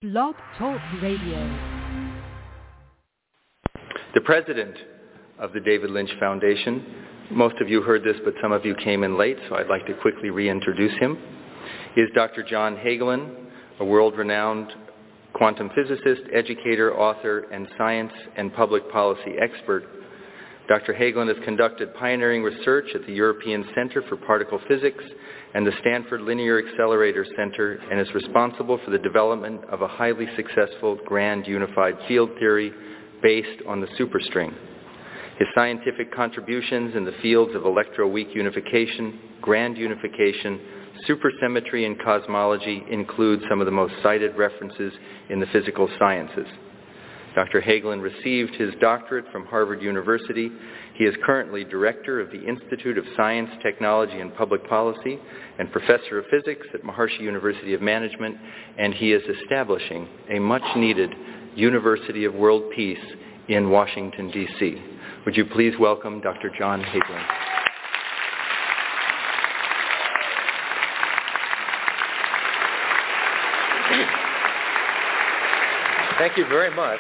Blog Talk Radio. The president of the David Lynch Foundation, most of you heard this, but some of you came in late, so I'd like to quickly reintroduce him, is Dr. John Hagelin, a world-renowned quantum physicist, educator, author, and science and public policy expert. Dr. Hagelin has conducted pioneering research at the European Center for Particle Physics and the Stanford Linear Accelerator Center, and is responsible for the development of a highly successful grand unified field theory based on the superstring. His scientific contributions in the fields of electroweak unification, grand unification, supersymmetry, and cosmology include some of the most cited references in the physical sciences. Dr. Hagelin received his doctorate from Harvard University. He is currently director of the Institute of Science, Technology, and Public Policy and professor of physics at Maharishi University of Management, and he is establishing a much-needed University of World Peace in Washington, D.C. Would you please welcome Dr. John Hagelin. Thank you very much.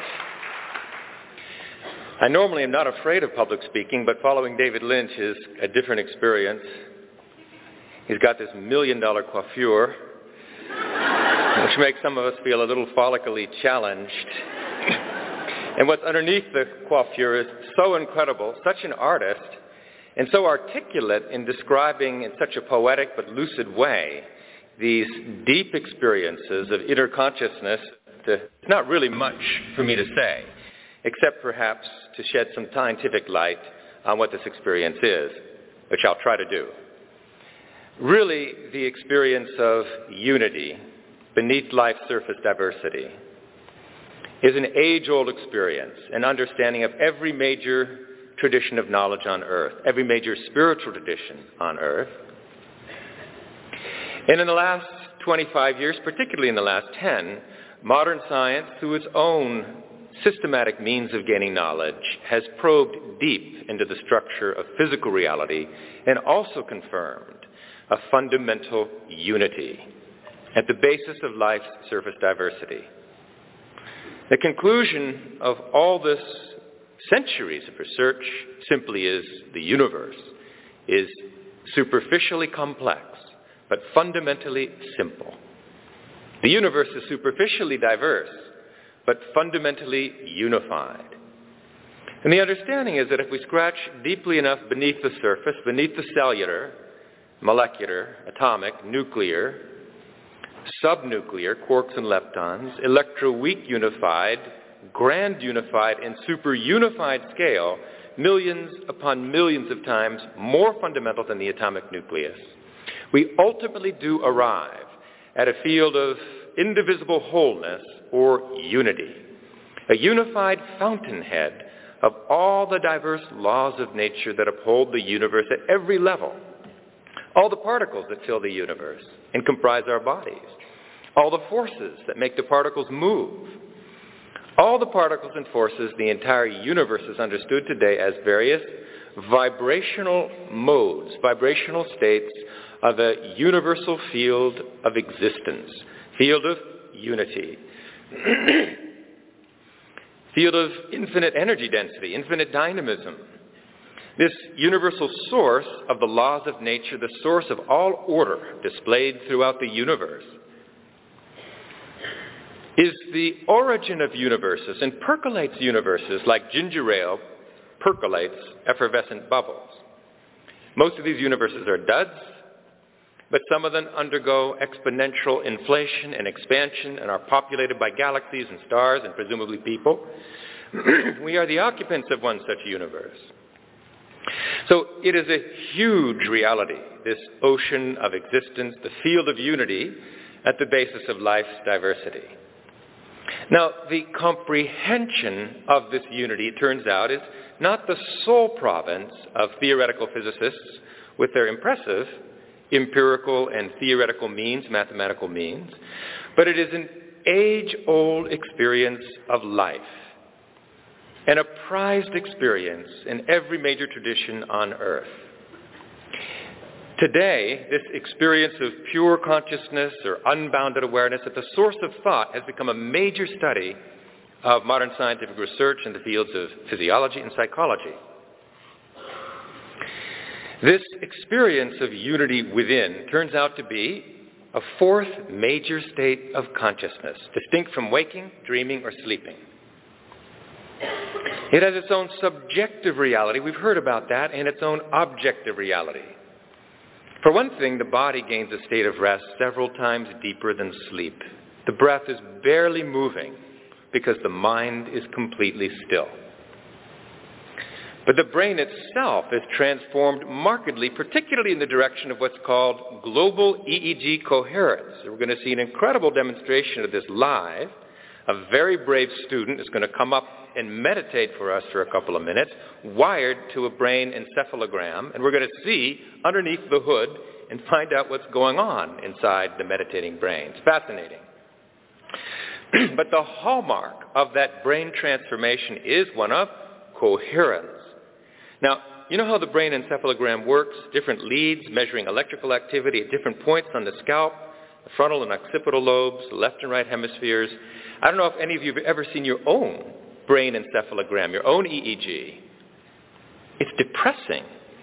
I normally am not afraid of public speaking, but following David Lynch is a different experience. He's got this $1 million coiffure, which makes some of us feel a little follically challenged. And what's underneath the coiffure is so incredible, such an artist, and so articulate in describing in such a poetic but lucid way these deep experiences of inner consciousness. There's not really much for me to say, except perhaps to shed some scientific light on what this experience is, which I'll try to do. Really, the experience of unity beneath life's surface diversity is an age-old experience, an understanding of every major tradition of knowledge on earth, every major spiritual tradition on earth. And in the last 25 years, particularly in the last 10, modern science, through its own systematic means of gaining knowledge, has probed deep into the structure of physical reality and also confirmed a fundamental unity at the basis of life's surface diversity. The conclusion of all this centuries of research simply is the universe is superficially complex, but fundamentally simple. The universe is superficially diverse, but fundamentally unified. And the understanding is that if we scratch deeply enough beneath the surface, beneath the cellular, molecular, atomic, nuclear, subnuclear, quarks and leptons, electroweak unified, grand unified, and superunified scale, millions upon millions of times more fundamental than the atomic nucleus, we ultimately do arrive at a field of indivisible wholeness or unity, a unified fountainhead of all the diverse laws of nature that uphold the universe at every level, all the particles that fill the universe and comprise our bodies, all the forces that make the particles move, all the particles and forces. The entire universe is understood today as various vibrational modes, vibrational states of a universal field of existence, field of unity, field of infinite energy density, infinite dynamism. This universal source of the laws of nature, the source of all order displayed throughout the universe, is the origin of universes and percolates universes like ginger ale percolates effervescent bubbles. Most of these universes are duds, but some of them undergo exponential inflation and expansion and are populated by galaxies and stars and presumably people. We are the occupants of one such universe. So it is a huge reality, this ocean of existence, the field of unity at the basis of life's diversity. Now, the comprehension of this unity, it turns out, is not the sole province of theoretical physicists with their impressive empirical and theoretical means, mathematical means, but it is an age-old experience of life, and a prized experience in every major tradition on earth. Today, this experience of pure consciousness or unbounded awareness at the source of thought has become a major study of modern scientific research in the fields of physiology and psychology. This experience of unity within turns out to be a fourth major state of consciousness, distinct from waking, dreaming, or sleeping. It has its own subjective reality, we've heard about that, and its own objective reality. For one thing, the body gains a state of rest several times deeper than sleep. The breath is barely moving because the mind is completely still. But the brain itself is transformed markedly, particularly in the direction of what's called global EEG coherence. We're going to see an incredible demonstration of this live. A very brave student is going to come up and meditate for us for a couple of minutes, wired to a brain encephalogram, and we're going to see underneath the hood and find out what's going on inside the meditating brain. It's fascinating. But the hallmark of that brain transformation is one of coherence. Now, you know how the brain encephalogram works? Different leads measuring electrical activity at different points on the scalp, the frontal and occipital lobes, the left and right hemispheres. I don't know if any of you have ever seen your own brain encephalogram, your own EEG. It's depressing.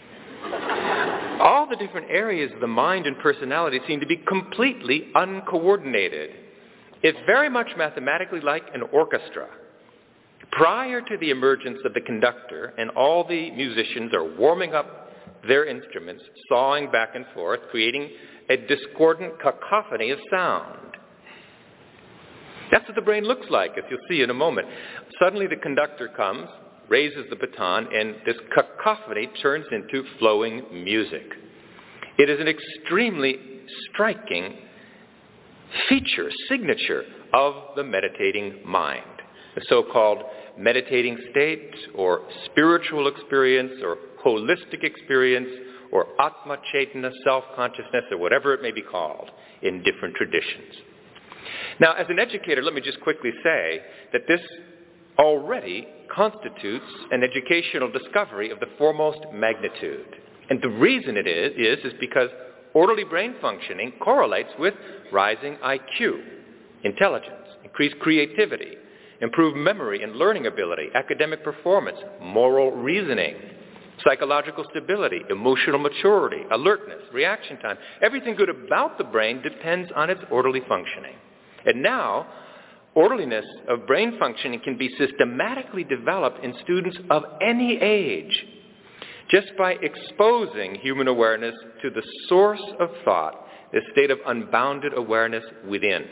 All the different areas of the mind and personality seem to be completely uncoordinated. It's very much mathematically like an orchestra. Prior to the emergence of the conductor, and all the musicians are warming up their instruments, sawing back and forth, creating a discordant cacophony of sound. That's what the brain looks like, as you'll see in a moment. Suddenly the conductor comes, raises the baton, and this cacophony turns into flowing music. It is an extremely striking feature, signature of the meditating mind. The so-called meditating state, or spiritual experience, or holistic experience, or Atma Chaitana, self-consciousness, or whatever it may be called in different traditions. Now, as an educator, let me just quickly say that this already constitutes an educational discovery of the foremost magnitude. And the reason it is because orderly brain functioning correlates with rising IQ, intelligence, increased creativity, improved memory and learning ability, academic performance, moral reasoning, psychological stability, emotional maturity, alertness, reaction time. Everything good about the brain depends on its orderly functioning. And now, orderliness of brain functioning can be systematically developed in students of any age, just by exposing human awareness to the source of thought, this state of unbounded awareness within.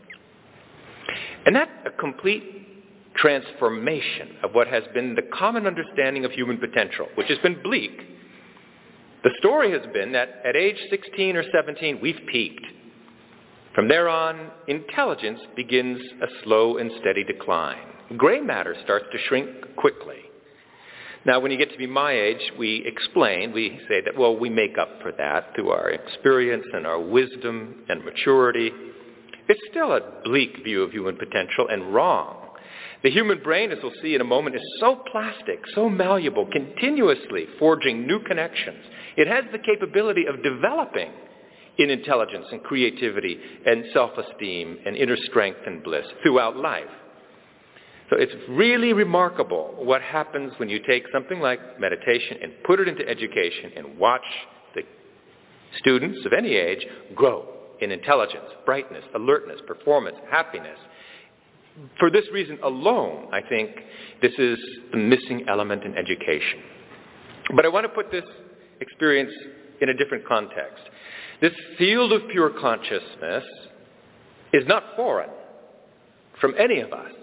And that's a complete transformation of what has been the common understanding of human potential, which has been bleak. The story has been that at age 16 or 17, we've peaked. From there on, intelligence begins a slow and steady decline. Gray matter starts to shrink quickly. Now, when you get to be my age, we say that, well, we make up for that through our experience and our wisdom and maturity. It's still a bleak view of human potential and wrong. The human brain, as we'll see in a moment, is so plastic, so malleable, continuously forging new connections. It has the capability of developing in intelligence and creativity and self-esteem and inner strength and bliss throughout life. So it's really remarkable what happens when you take something like meditation and put it into education and watch the students of any age grow in intelligence, brightness, alertness, performance, happiness. For this reason alone, I think this is the missing element in education. But I want to put this experience in a different context. This field of pure consciousness is not foreign from any of us.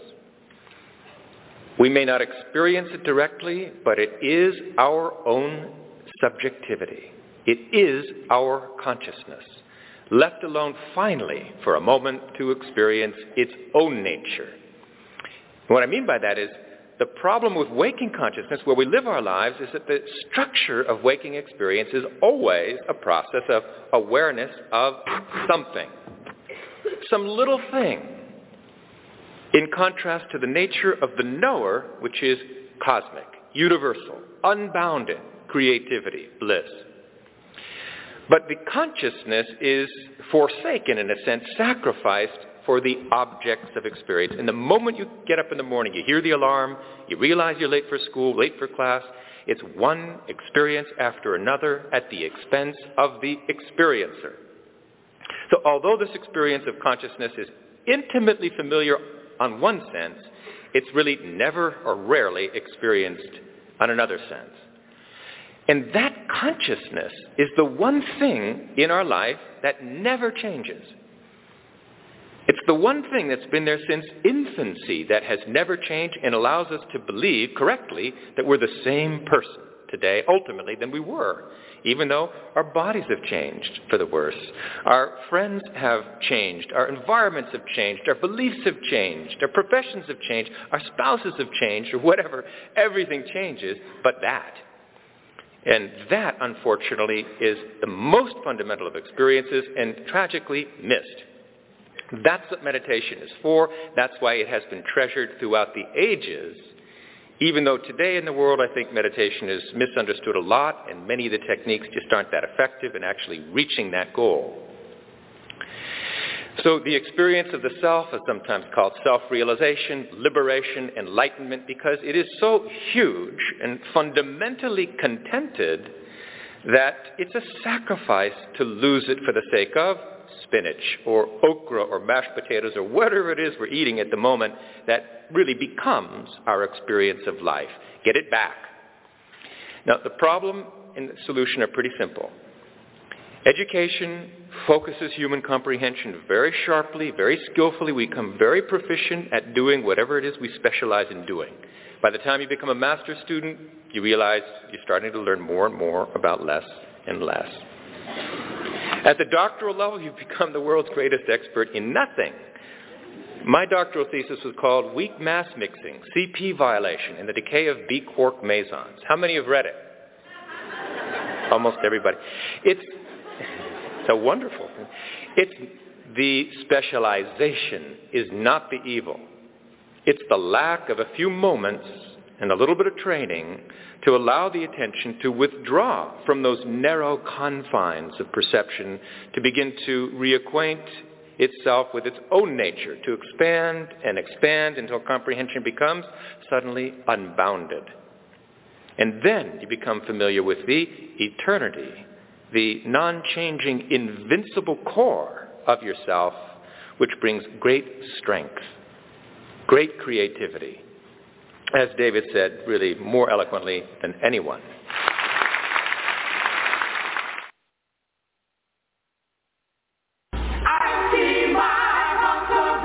We may not experience it directly, but it is our own subjectivity. It is our consciousness, left alone finally for a moment to experience its own nature. And what I mean by that is the problem with waking consciousness, where we live our lives, is that the structure of waking experience is always a process of awareness of something, some little thing, in contrast to the nature of the knower, which is cosmic, universal, unbounded creativity, bliss. But the consciousness is forsaken, in a sense, sacrificed for the objects of experience. And the moment you get up in the morning, you hear the alarm, you realize you're late for school, late for class, it's one experience after another at the expense of the experiencer. So although this experience of consciousness is intimately familiar on one sense, it's really never or rarely experienced on another sense. And that consciousness is the one thing in our life that never changes. It's the one thing that's been there since infancy that has never changed and allows us to believe correctly that we're the same person today, ultimately, than we were, even though our bodies have changed for the worse. Our friends have changed. Our environments have changed. Our beliefs have changed. Our professions have changed. Our spouses have changed, or whatever. Everything changes but that. And that, unfortunately, is the most fundamental of experiences and tragically missed. That's what meditation is for. That's why it has been treasured throughout the ages, even though today in the world I think meditation is misunderstood a lot and many of the techniques just aren't that effective in actually reaching that goal. So the experience of the self is sometimes called self-realization, liberation, enlightenment, because it is so huge and fundamentally contented that it's a sacrifice to lose it for the sake of spinach or okra or mashed potatoes or whatever it is we're eating at the moment that really becomes our experience of life. Get it back. Now, the problem and the solution are pretty simple. Education focuses human comprehension very sharply, very skillfully. We become very proficient at doing whatever it is we specialize in doing. By the time you become a master's student, you realize you're starting to learn more and more about less and less. At the doctoral level, you've become the world's greatest expert in nothing. My doctoral thesis was called Weak Mass Mixing, CP Violation, and the Decay of B-Quark Mesons. How many have read it? Almost everybody. It's so wonderful. It's the specialization is not the evil. It's the lack of a few moments and a little bit of training to allow the attention to withdraw from those narrow confines of perception, to begin to reacquaint itself with its own nature, to expand and expand until comprehension becomes suddenly unbounded. And then you become familiar with the eternity, the non-changing, invincible core of yourself, which brings great strength, great creativity. As David said, really more eloquently than anyone. I see my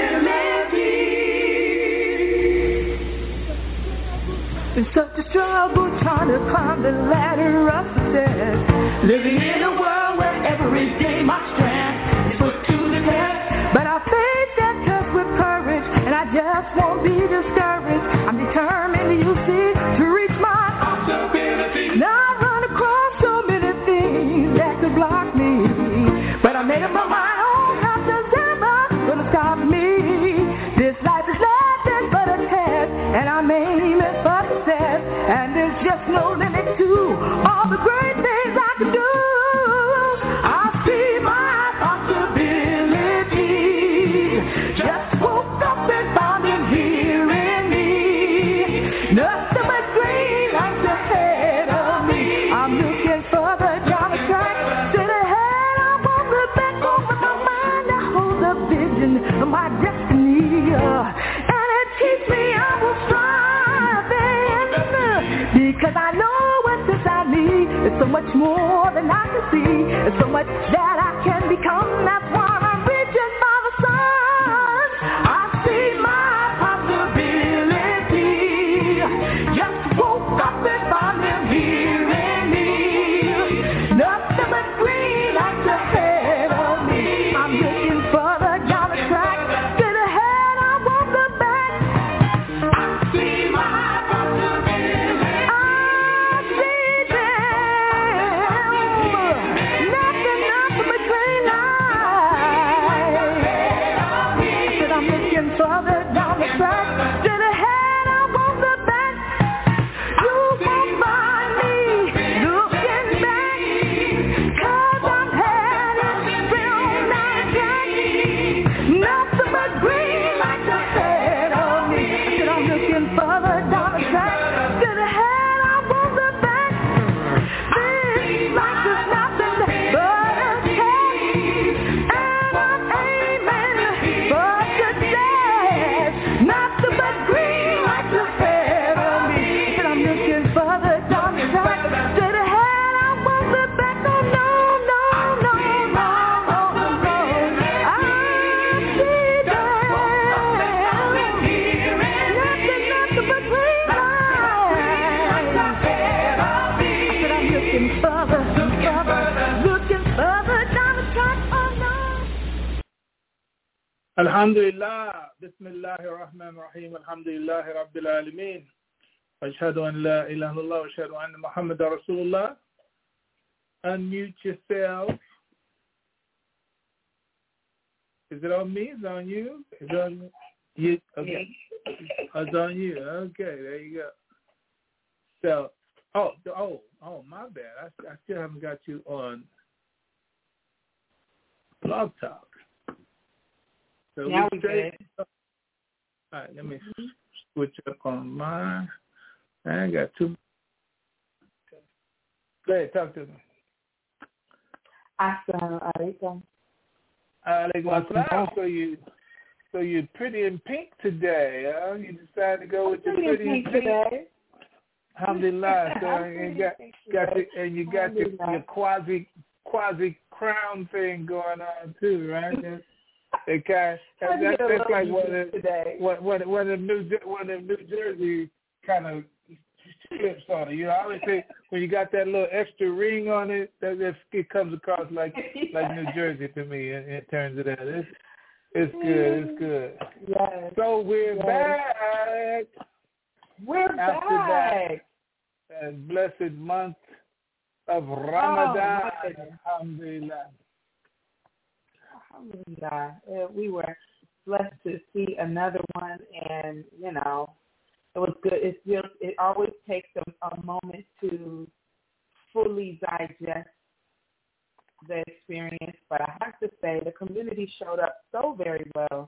possibilities. It's such a struggle trying to climb the ladder of success. Living in a world where every day my strength is put to the test. But I face that test with courage, and I just won't be discouraged. I'm determined, you see, to reach my possibilities. Now I run across so many things that could block me, but I made up my mind, nothing's ever gonna stop me. This life is nothing but a test, and I'm aiming for success, and there's just no limit to all the great things I can do. I see my possibilities. Just woke up and found him here in me. Nothing but green lights ahead of me. I'm looking for the Java track. Straight ahead, I won't look back over my mind. I hold the vision of my destiny, and it keeps me I will striving, because I know what's inside me. It's so much more than I can see. It's so much that I can become. That's why I'm reaching for the sun. I see my possibility. Just woke up and found him here in me. Nothing but green lights ahead of me. I'm looking for the Java track. Straight ahead, I won't look back. I see my possibility. I see them. Nothing but green lights. Alhamdulillah, Bismillahir Rahmanir Rahim, Alhamdulillahi Rabbil Alameen. Ashhadu an la ilaha illallah wa ashhadu anna Muhammadar Rasulullah. Unmute yourself. Is it on me? Is it on you? Is it on you? Okay. It's on you. Okay, there you go. So, my bad. I still haven't got you on Blog Talk. So now we good. All right, let me switch up on mine. I got two. Go ahead, talk to me. Assalamu alaikum. Alaikum assalam. So you're pretty in pink today, huh? You decided to go with your pretty in pink today. Alhamdulillah. So you got your quasi crown thing going on too, right? That's like one of them New Jersey kind of clips on it. You know, I always say when you got that little extra ring on it, it comes across like New Jersey to me in terms of that. It's good. It's good. Yes. So we're back. After back. That blessed month of Ramadan. Alhamdulillah. Alhamdulillah. We were blessed to see another one, and it was good. It always takes a moment to fully digest the experience, but I have to say the community showed up so very well.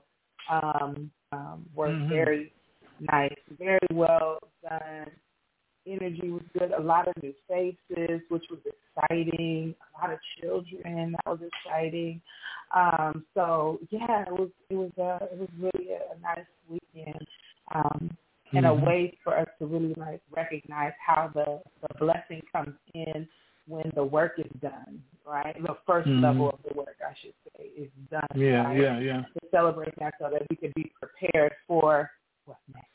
Were very nice, very well done. Energy was good. A lot of new faces, which was exciting. A lot of children, that was exciting. So yeah, it was really a nice weekend, and a way for us to really recognize how the blessing comes in when the work is done, right? The first level of the work, I should say, is done. Yeah, right? yeah. To celebrate that so that we can be prepared for what's next.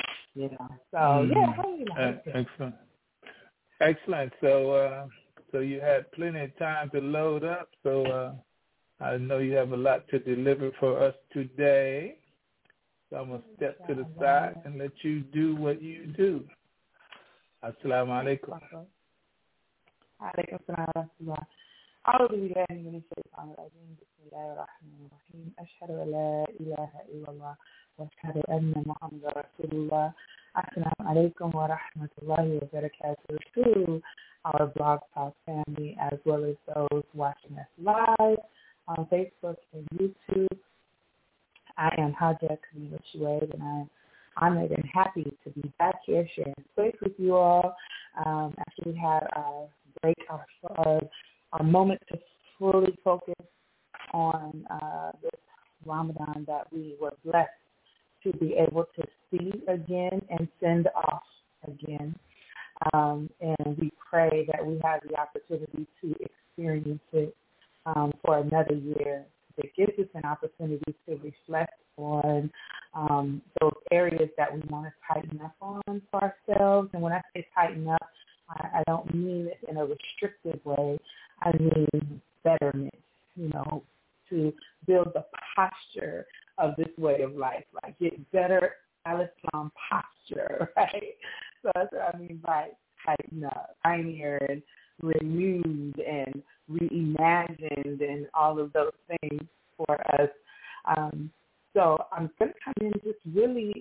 Excellent. So you had plenty of time to load up. So I know you have a lot to deliver for us today. So I'm gonna step to the side and let you do what you do. Assalamu alaikum. Alaikum salam. أعوذ بالله من الشيطان الرجيم بسم الله الرحمن الرحيم أشهد أن لا إله إلا الله وأشهد أن محمدا رسول الله Assalamu alaikum wa rahmatullahi wa barakatuh to our Blog Talk family as well as those watching us live on Facebook and YouTube. I am Hajjah Kamila Shuaib, and I'm honored and happy to be back here sharing space with you all after we had our break, our moment to fully focus on this Ramadan that we were blessed to be able to see again and send off again. And we pray that we have the opportunity to experience it for another year. It gives us an opportunity to reflect on those areas that we want to tighten up on for ourselves. And when I say tighten up, I don't mean it in a restrictive way. I mean betterment, to build the posture of this way of life, like get better al-Islam posture, right? So that's what I mean by tighten up, pioneer and renewed and reimagined and all of those things for us. So I'm going to come in just really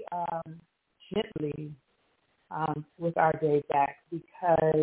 gently with our day back because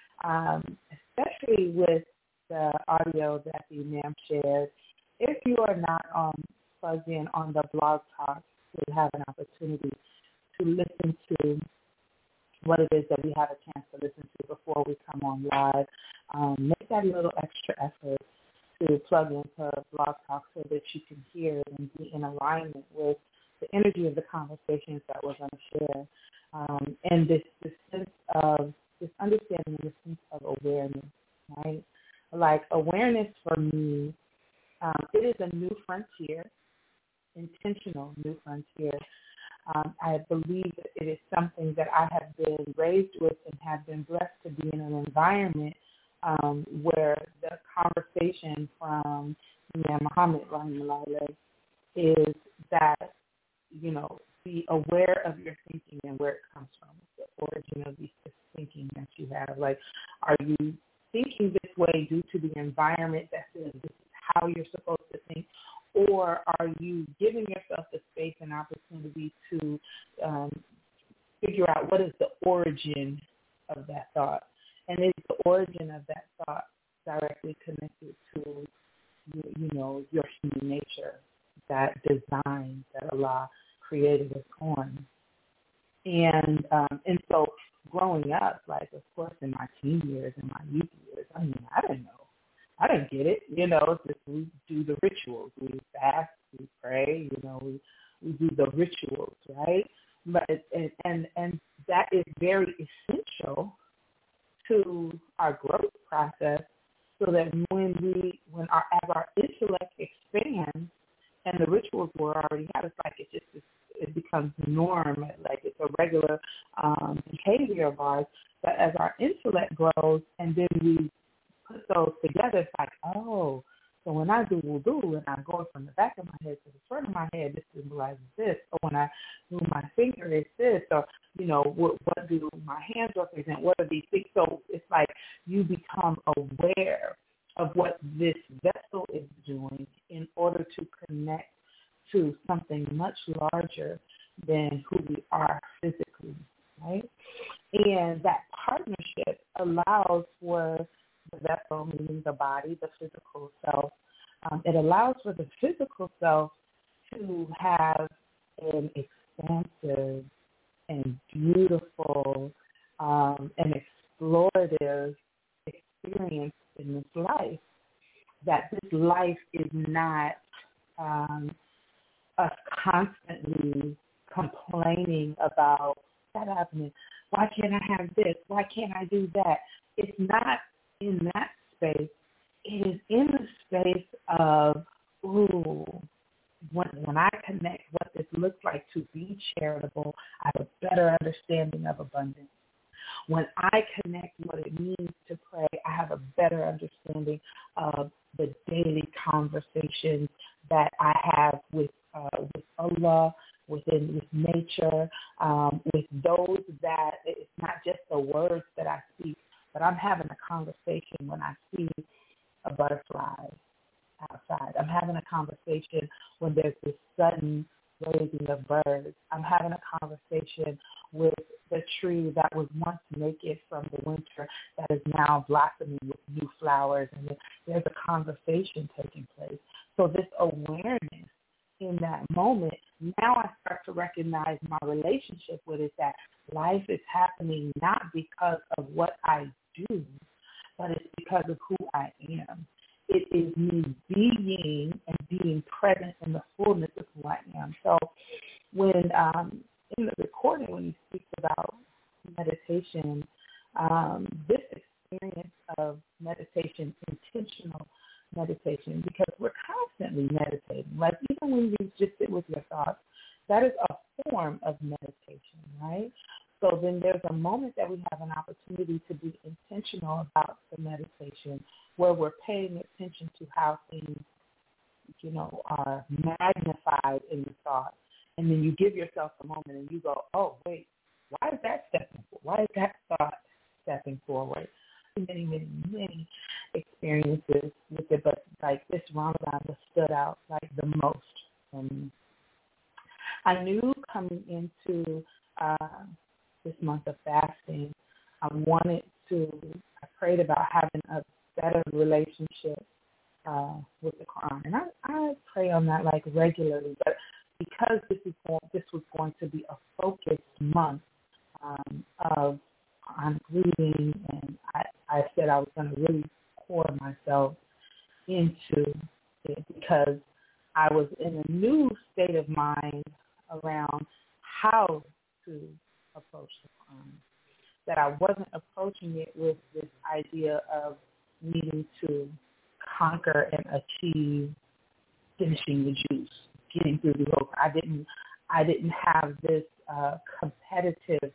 especially with the audio that the Imam shared, if you are not plugged in on the Blog Talk, you'll have an opportunity to listen to what it is that we have a chance to listen to before we come on live. Make that little extra effort to plug into Blog Talk so that you can hear it and be in alignment with the energy of the conversations that we're going to share. And this sense of this understanding and this sense of awareness, right? Like awareness for me, it is a new frontier, intentional new frontier. I believe that it is something that I have been raised with and have been blessed to be in an environment where the conversation from Muhammad is that, be aware of your thinking and where it comes from, the origin of this thinking that you have. Like, are you thinking this way due to the environment that says this is how you're supposed to think, or are you giving yourself the space and opportunity to figure out what is the origin of that thought? And is the origin of that thought directly connected to, your human nature, that design that Allah created us on? And so growing up, like, of course, in my teen years and my youth years, I didn't know. I didn't get it. Just we do the rituals. We fast, we pray, we do the rituals, right? But and that is very essential to our growth process, so that as our intellect expands and the rituals we're already have, it's like it becomes the norm, like it's a regular behavior of ours. But as our intellect grows and then we put those together, it's like, oh, so when I do wudu and I go from the back of my head to the front of my head, this symbolizes this. Or when I move my finger, it's this. Or, what do my hands represent? What are these things? So it's like you become aware of what this vessel is doing in order to connect to something much larger than who we are physically, right? And that partnership allows for the vessel, meaning the body, the physical self. It allows for the physical self to have an expansive and beautiful and explorative experience in this life. That this life is not us constantly complaining about that happening. Why can't I have this? Why can't I do that? It's not in that space. It is in the space of, when I connect what this looks like to be charitable, I have a better understanding of abundance. When I connect what it means to pray, I have a better understanding of the daily conversations that I have with Allah, with nature, with those that it's not just the words that I speak, but I'm having a conversation when I see a butterfly outside. I'm having a conversation when there's this sudden raising of birds. I'm having a conversation with the tree that was once naked from the winter that is now blossoming with new flowers, and there's a conversation taking place. So this awareness in that moment, now I start to recognize my relationship with it, that life is happening not because of what I do, but it's because of who I am. It is me being and being present in the fullness of who I am. So when in the recording, when you speak about meditation, this experience of meditation, intentional meditation, because we're constantly meditating. Like, even when you just sit with your thoughts, that is a form of meditation, right? So then there's a moment that we have an opportunity to be intentional about the meditation, where we're paying attention to how things, are magnified in the thought. And then you give yourself a moment and you go, oh, wait, why is that stepping forward? Why is that thought stepping forward? Many, many, many experiences with it, but like this Ramadan was stood out like the most for me. I knew coming into this month of fasting, I prayed about having a better relationship with the Quran. And I pray on that like regularly, but because this was going to be a focused month of Quran reading, and I said I was going to really pour myself into it, because I was in a new state of mind around how to approach the Quran, that I wasn't approaching it with this idea of needing to conquer and achieve finishing the juice, getting through the book. I didn't have this competitive,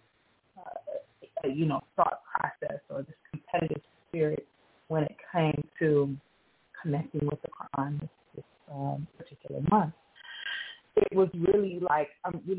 thought process, or this competitive spirit when it came to connecting with the Quran this particular month.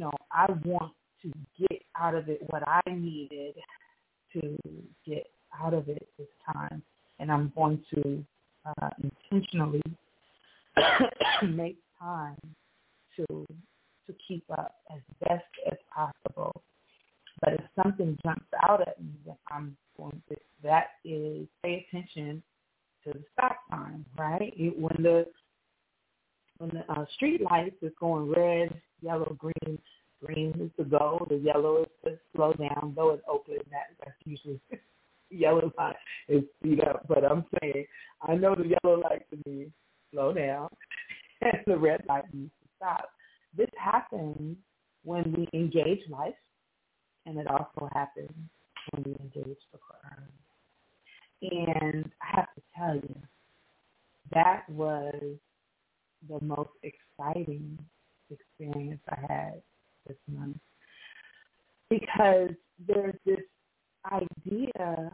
I want to get out of it what I needed to get out of it this time, and I'm going to intentionally make time to keep up as best as possible. But if something jumps out at me, then I'm going to, that is, pay attention to the stop sign, right? When the street lights is going red, yellow, green. Green is to go. The yellow is to slow down. Though it's Oakland, that's usually yellow light is speed up. But I'm saying, I know the yellow light to me slow down, and the red light needs to stop. This happens when we engage life, and it also happens when we engage the Quran. And I have to tell you, that was the most exciting experience I had this month, because there's this idea,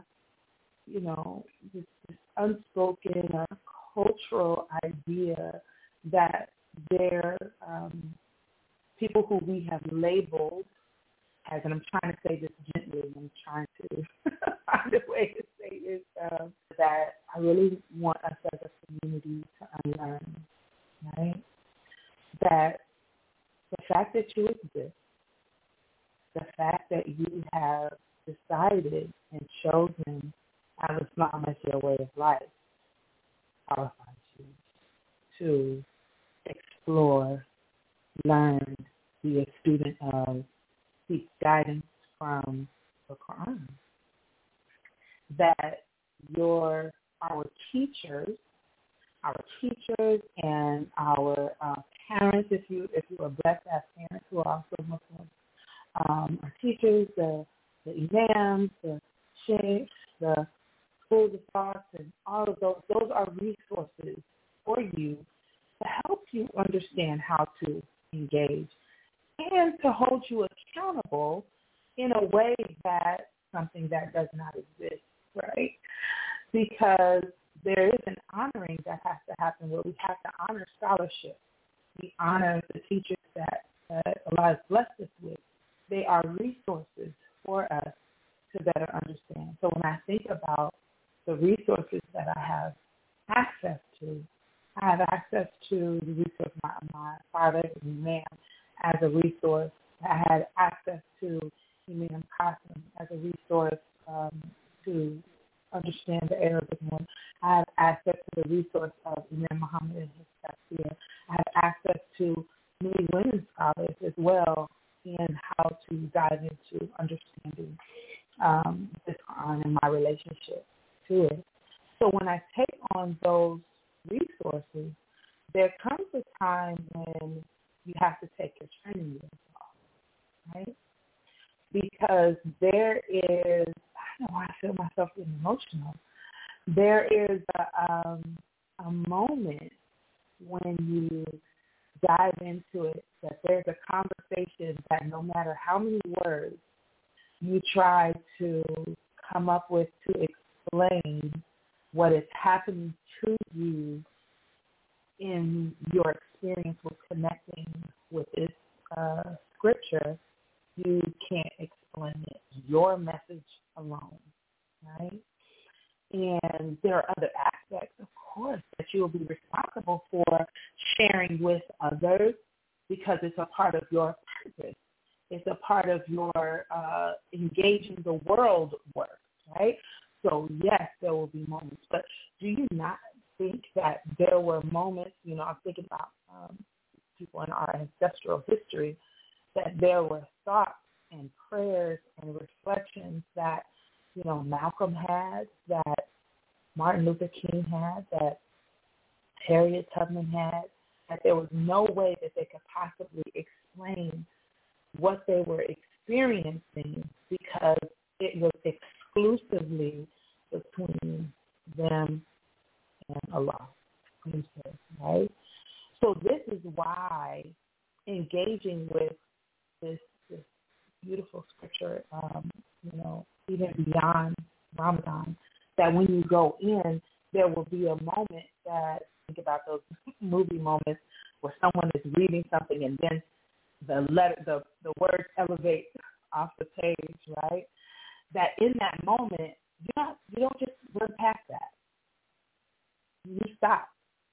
this unspoken or cultural idea that there people who we have labeled as, and I'm trying to say this gently, I'm trying to find a way to say this, that I really want us as a community to unlearn, right? That the fact that you exist, the fact that you have decided and chosen Al-Islam as your way of life qualifies you to explore, learn, be a student of, seek guidance from the Quran. That our teachers and our parents, if you are blessed to have parents who are also Muslims, our teachers, the imams, the sheikhs, the schools of thought, and all of those are resources for you to help you understand how to engage and to hold you accountable in a way that something that does not exist, right? Because there is an honoring that has to happen where we have to honor scholarship. We honor the teachers that Allah has blessed us with. They are resources for us to better understand. So when I think about the resources that I have access to, I have access to the resource my father, Imam, as a resource. I had access to Imam Qasim as a resource to understand the Arabic one. I have access to the resource of Imam Muhammad and his tafsir. I have access to many women scholars as well in how to dive into understanding this Quran and my relationship to it. So when I take on those resources, there comes a time when you have to take your training wheels off, right? Because there is, I don't know why I feel myself getting emotional. There is a moment when you dive into it that there's a conversation that no matter how many words you try to come up with to explain what is happening to you in your experience with connecting with this scripture, you can't explain it. Your message alone, right? And there are other aspects, of course, that you will be responsible for sharing with others because it's a part of your purpose. It's a part of your engaging the world work, right? So, yes, there will be moments. But do you not think that there were moments, I'm thinking about people in our ancestral history, that there were thoughts and prayers and reflections that, Malcolm had, that Martin Luther King had, that Harriet Tubman had, that there was no way that they could possibly explain what they were experiencing because it was exclusively between them and Allah, right? So this is why engaging with this beautiful scripture, even beyond Ramadan, that when you go in, there will be a moment that, think about those movie moments where someone is reading something and then the words elevate off the page, right? That in that moment, you don't just run past that. You stop.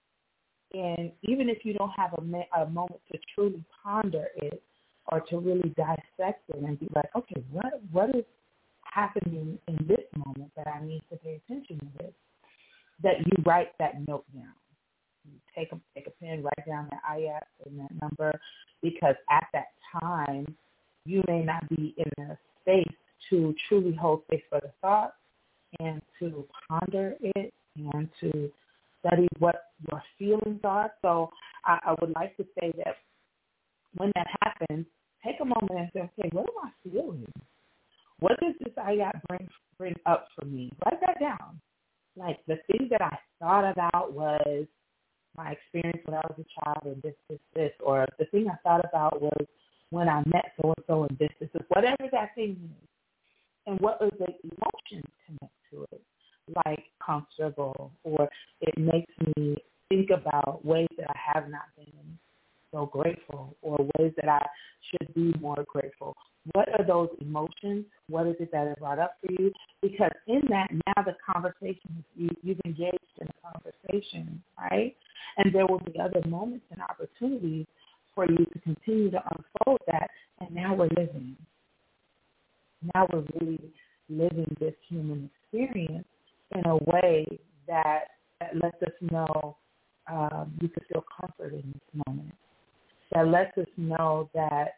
And even if you don't have a moment to truly ponder it or to really dissect it and be like, okay, what is happening in this moment that I need to pay attention to this, that you write that note down. You take a pen, write down that ayat and that number, because at that time, you may not be in a space to truly hold space for the thought and to ponder it and to study what your feelings are. So I would like to say that when that happens, take a moment and say, okay, what am I feeling? What does this ayat bring up for me? Write that down. Like the thing that I thought about was my experience when I was a child and this, or the thing I thought about was when I met so-and-so and this, whatever that thing is. And what are the emotions connect to it? Like comfortable, or it makes me think about ways that I have not been so grateful, or ways that I should be more grateful. What are those emotions? What is it that is brought up for you? Because in that, now the conversation, you've engaged in a conversation, right? And there will be other moments and opportunities for you to continue to unfold that, and now we're living. Now we're really living this human experience in a way that lets us know you can feel comfort in this moment. That lets us know that,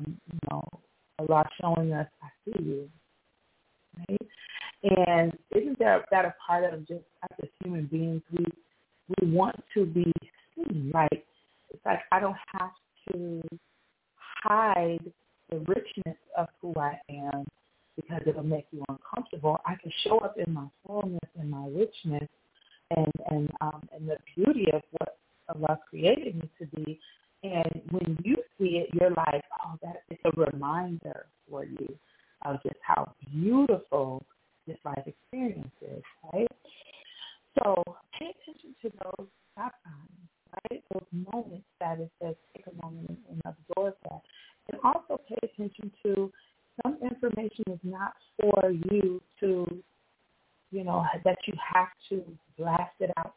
Allah showing us, I see you, right? And isn't that a part of just us as human beings? We want to be seen. Like, it's like I don't have to hide the richness of who I am because it'll make you uncomfortable. I can show up in my fullness and my richness and the beauty of what Allah created me to be. And when you see it, you're like, oh, that is a reminder for you of just how beautiful this life experience is, right? So pay attention to those stop signs, right? Those moments that it says take a moment and absorb that. And also pay attention to some information is not for you to, that you have to blast it out,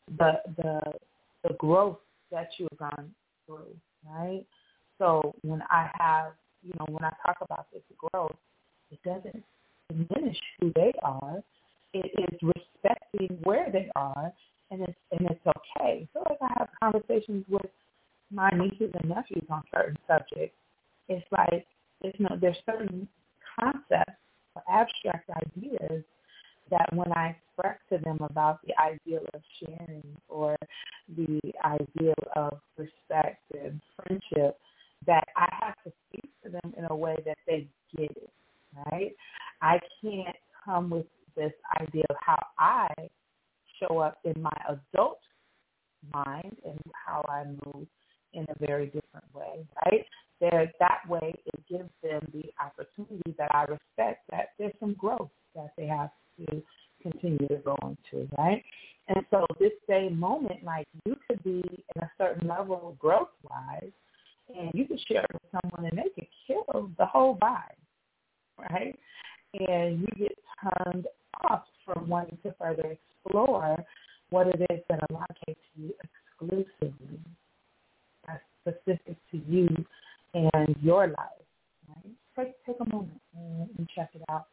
the growth that you've gone through, right? So when I talk about this growth, it doesn't diminish who they are. It is respecting where they are, and it's okay. So if I have conversations with my nieces and nephews on certain subjects, it's like there's certain concepts or abstract ideas that when I express to them about the ideal of sharing or the ideal of respect and friendship, that I have to speak to them in a way that they get it, right? I can't come with this idea of how I show up in my adult mind and how I move in a very different way, right? That way it gives them the opportunity that I respect, that there's some growth that they have to continue to go into, right? And so this same moment, like you could be in a certain level growth-wise, and you could share it with someone and they could kill the whole vibe, right? And you get turned off from wanting to further explore what it is that Allah gave to you exclusively, that's specific to you and your life, right? Take a moment and check it out.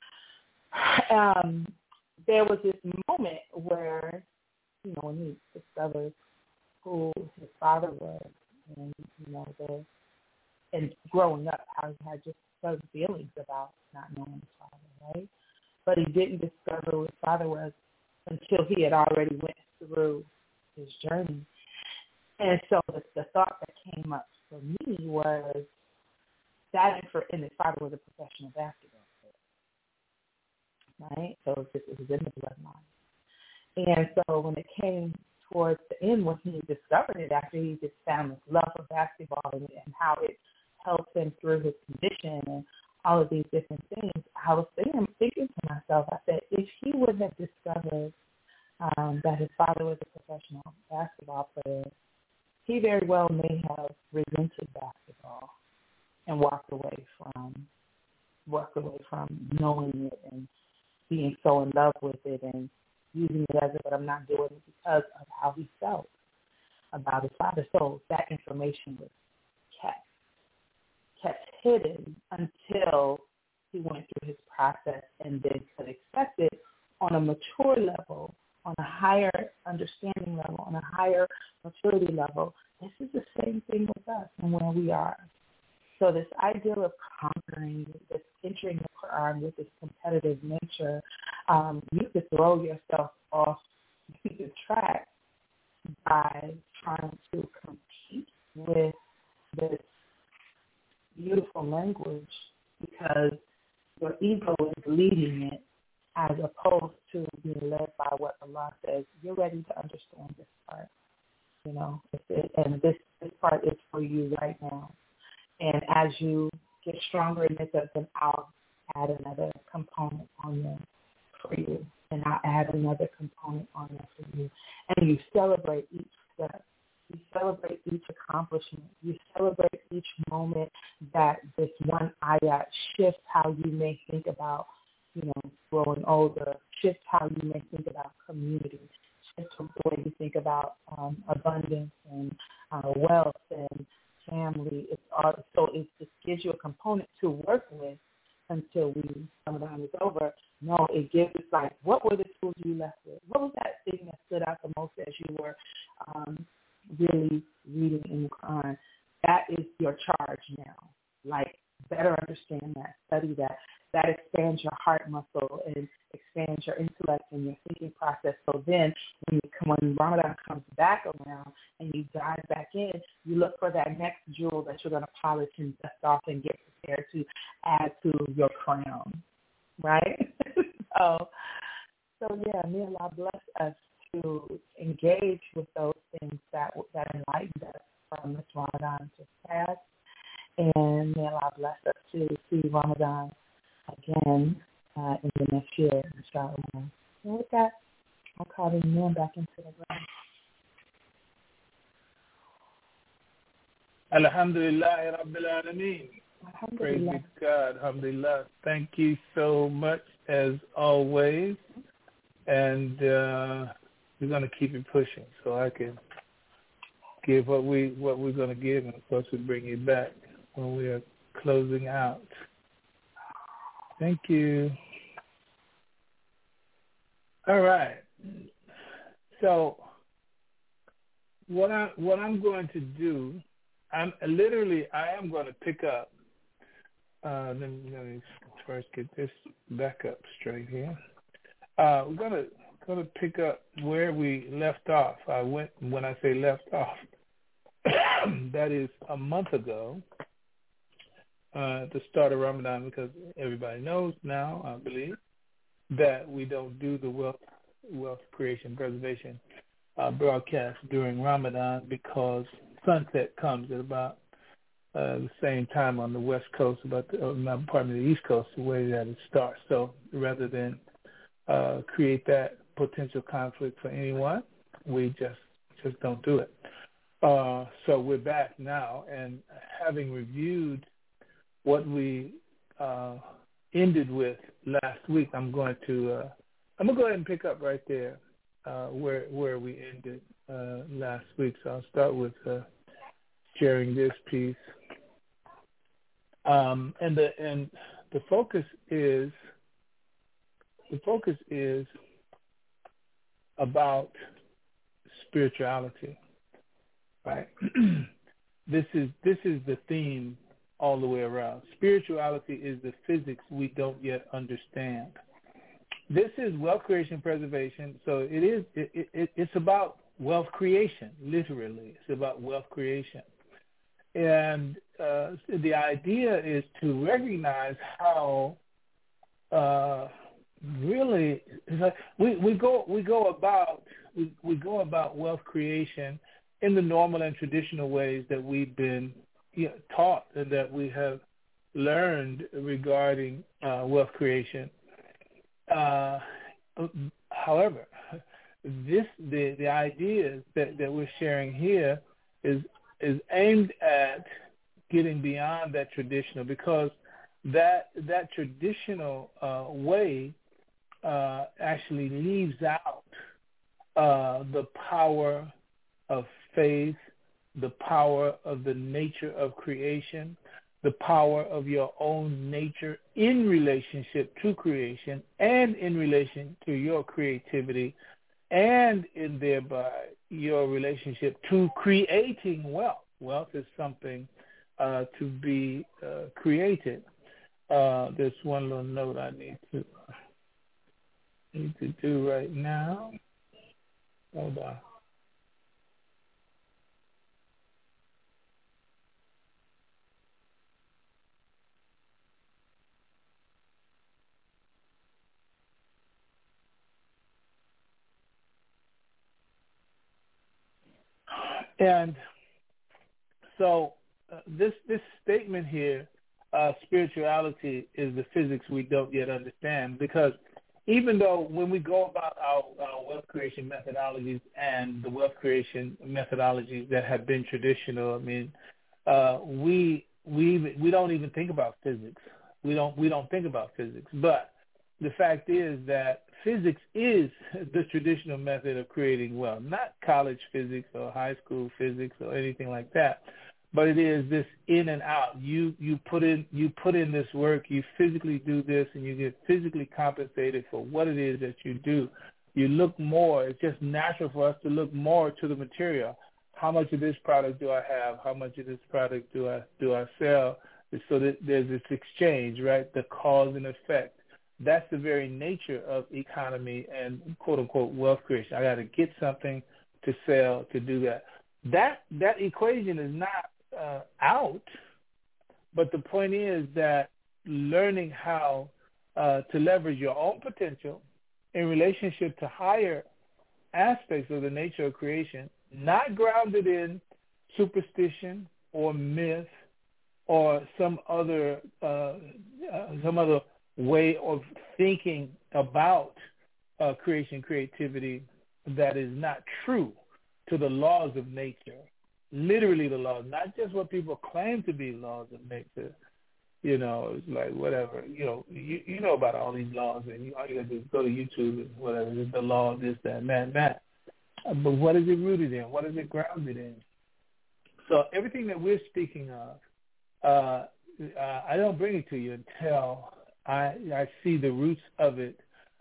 There was this moment where, when he discovered who his father was, and and growing up, how he had just certain feelings about not knowing his father, right? But he didn't discover who his father was until he had already went through his journey. And so the thought that came up for me was that, and his father was a professional basketball player, right? So it was in the bloodline. And so when it came towards the end, when he discovered it, after he just found this love for basketball and how it helped him through his condition and all of these different things, I was thinking to myself, I said, if he would have discovered that his father was a professional basketball player, he very well may have resented basketball and walk away from knowing it and being so in love with it and using it as it, but I'm not doing it because of how he felt about his father. So that information was kept hidden until he went through his process and then could accept it on a mature level, on a higher understanding level, on a higher maturity level. This is the same thing with us and where we are. So this idea of conquering, this entering the Quran with this competitive nature, you could throw yourself off the track by trying to compete with this beautiful language because your ego is leading it as opposed to being led by what Allah says. You're ready to understand this part, and this part is for you right now. And as you get stronger in this, then I'll add another component on there for you, and I'll add another component on there for you. And you celebrate each step. You celebrate each accomplishment. You celebrate each moment that this one ayat shifts how you may think about, growing older, shifts how you may think about community, shifts the way you think about abundance and wealth and family. So it just gives you a component to work with until Ramadan is over. No, it gives us like, what were the tools you left with? What was that thing that stood out the most as you were really reading in the Quran? That is your charge now. Like, better understand that, study that. That expands your heart muscle and expands your intellect and your thinking process. So then when Ramadan comes back around and you dive back in, you look for that next jewel that you're going to polish and dust off and get prepared to add to your crown, right? So yeah, may Allah bless us to engage with those things that enlightened us from this Ramadan to past, and may Allah bless us to see Ramadan again in the next year, inshallah. And with that, I'll call the man back into the room. Alhamdulillah Rabbil Alameen. Praise be to God. Alhamdulillah. Thank you so much as always. And we're going to keep it pushing so I can give what we're going to give, and of course we bring you back when we are closing out. Thank you. All right. So what I'm going to do, I am going to pick up. Let me first get this back up straight here. We're going to pick up where we left off. When I say left off, that is a month ago. The start of Ramadan, because everybody knows now, I believe, that we don't do the wealth creation preservation broadcast during Ramadan because sunset comes at about the same time on the West Coast, the East Coast, the way that it starts. So rather than create that potential conflict for anyone, we just don't do it. So we're back now, and having reviewed what we ended with last week, I'm going to go ahead and pick up right there where we ended last week. So I'll start with sharing this piece, and the focus is about spirituality, right? This is the theme all the way around. Spirituality is the physics we don't yet understand. This is wealth creation preservation, so it's about wealth creation, literally. It's about wealth creation. And the idea is to recognize how really we go about wealth creation in the normal and traditional ways that we've been taught and that we have learned regarding wealth creation. However, the ideas that we're sharing here is aimed at getting beyond that traditional, because that traditional way actually leaves out the power of faith, the power of the nature of creation, the power of your own nature in relationship to creation and in relation to your creativity and in thereby your relationship to creating wealth. Wealth is something to be created. There's one little note I need to do right now. Hold on. And so this statement here, spirituality is the physics we don't yet understand, because even though when we go about our wealth creation methodologies and the wealth creation methodologies that have been traditional, I mean, we don't even think about physics. We don't think about physics. But the fact is that physics is the traditional method of creating wealth, not college physics or high school physics or anything like that. But it is this in and out. You put in this work, you physically do this, and you get physically compensated for what it is that you do. You look more. It's just natural for us to look more to the material. How much of this product do I have? How much of this product do I sell? So that there's this exchange, right? The cause and effect. That's the very nature of economy and quote unquote wealth creation. I got to get something to sell to do that. That equation is not out, but the point is that learning how to leverage your own potential in relationship to higher aspects of the nature of creation, not grounded in superstition or myth or some other way of thinking about creativity that is not true to the laws of nature. Literally the laws, not just what people claim to be laws of nature. You know, it's like whatever. You know about all these laws, and all you got to do is go to YouTube and whatever. It's the law of this, that, and that. But what is it rooted in? What is it grounded in? So everything that we're speaking of, I don't bring it to you until I see the roots of it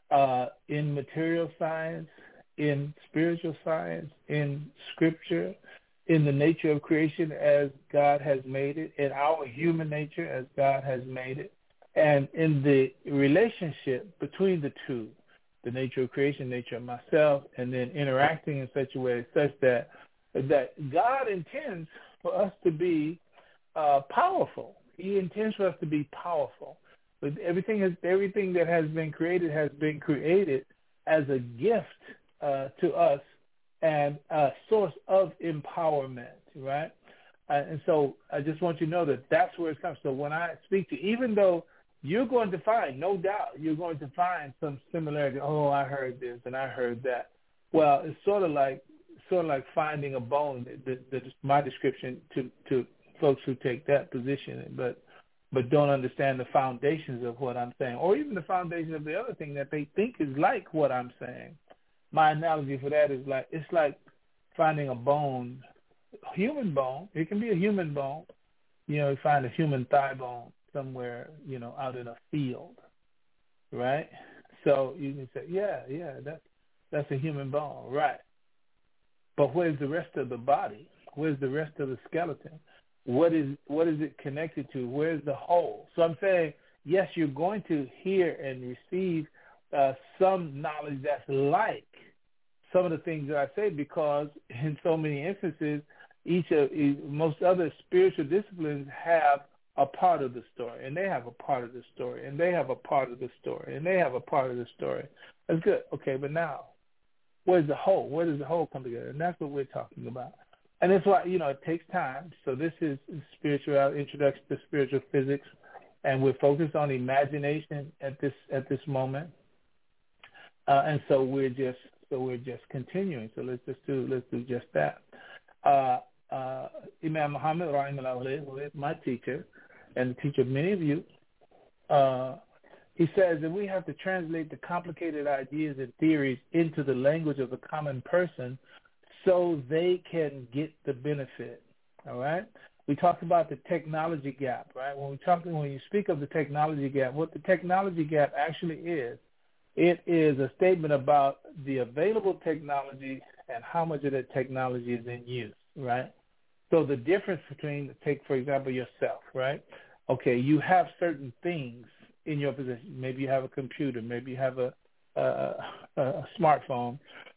in material science, in spiritual science, in scripture, in the nature of creation as God has made it, in our human nature as God has made it, and in the relationship between the two, the nature of creation, nature of myself, and then interacting in such a way such that God intends for us to be powerful. He intends for us to be powerful. But everything that has been created as a gift to us and a source of empowerment, right? And so I just want you to know that that's where it comes. So when I speak to you, even though you're going to find, no doubt, you're going to find some similarity. Oh, I heard this and I heard that. Well, it's sort of like finding a bone. That's my description to folks who take that position, but don't understand the foundations of what I'm saying, or even the foundation of the other thing that they think is like what I'm saying. My analogy for that is it's like finding a bone, human bone. It can be a human bone. You find a human thigh bone somewhere, out in a field, right? So you can say, yeah, that's a human bone, right? But where's the rest of the body? Where's the rest of the skeleton? What is it connected to? Where's the whole? So I'm saying, yes, you're going to hear and receive some knowledge that's like some of the things that I say, because in so many instances, most other spiritual disciplines have a part of the story, and they have a part of the story, and they have a part of the story, and they have a part of the story. That's good. Okay, but now, where's the whole? Where does the whole come together? And that's what we're talking about. And that's why, it takes time. So this is spiritual introduction to spiritual physics, and we're focused on imagination at this moment. And so we're just continuing. So let's do just that. Imam Muhammad, my teacher, and the teacher of many of you, he says that we have to translate the complicated ideas and theories into the language of the common person so they can get the benefit, all right? We talked about the technology gap, right? When you speak of the technology gap, what the technology gap actually is, it is a statement about the available technology and how much of that technology is in use, right? So the difference between, take, for example, yourself, right? Okay, you have certain things in your possession. Maybe you have a computer. Maybe you have a smartphone,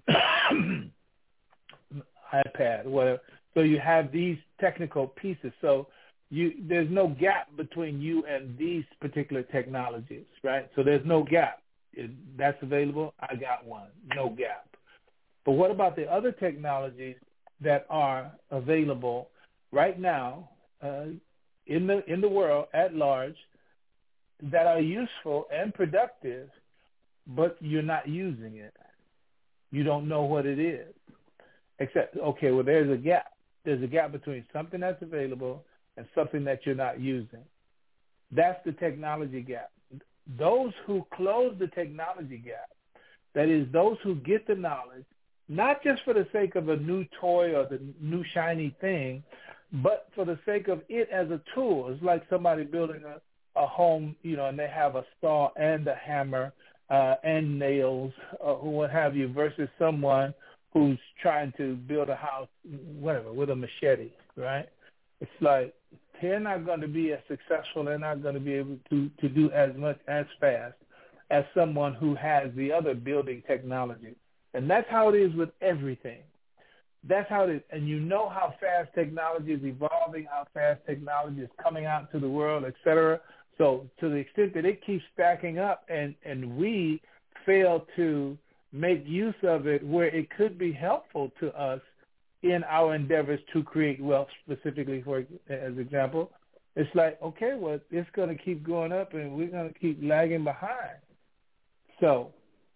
iPad, whatever. So you have these technical pieces. So there's no gap between you and these particular technologies, right? So there's no gap. That's available. I got one. No gap. But what about the other technologies that are available right now in the world at large that are useful and productive, but you're not using it? You don't know what it is. Except, okay, well, there's a gap. There's a gap between something that's available and something that you're not using. That's the technology gap. Those who close the technology gap, that is, those who get the knowledge, not just for the sake of a new toy or the new shiny thing, but for the sake of it as a tool. It's like somebody building a home, and they have a saw and a hammer and nails or what have you, versus someone who's trying to build a house, whatever, with a machete, right? It's like they're not going to be as successful. They're not going to be able to do as much as fast as someone who has the other building technology. And that's how it is with everything. That's how it is. And you know how fast technology is evolving, how fast technology is coming out to the world, et cetera. So to the extent that it keeps stacking up and we fail to make use of it where it could be helpful to us in our endeavors to create wealth, specifically, as example, it's like, okay, well, it's going to keep going up and we're going to keep lagging behind. So,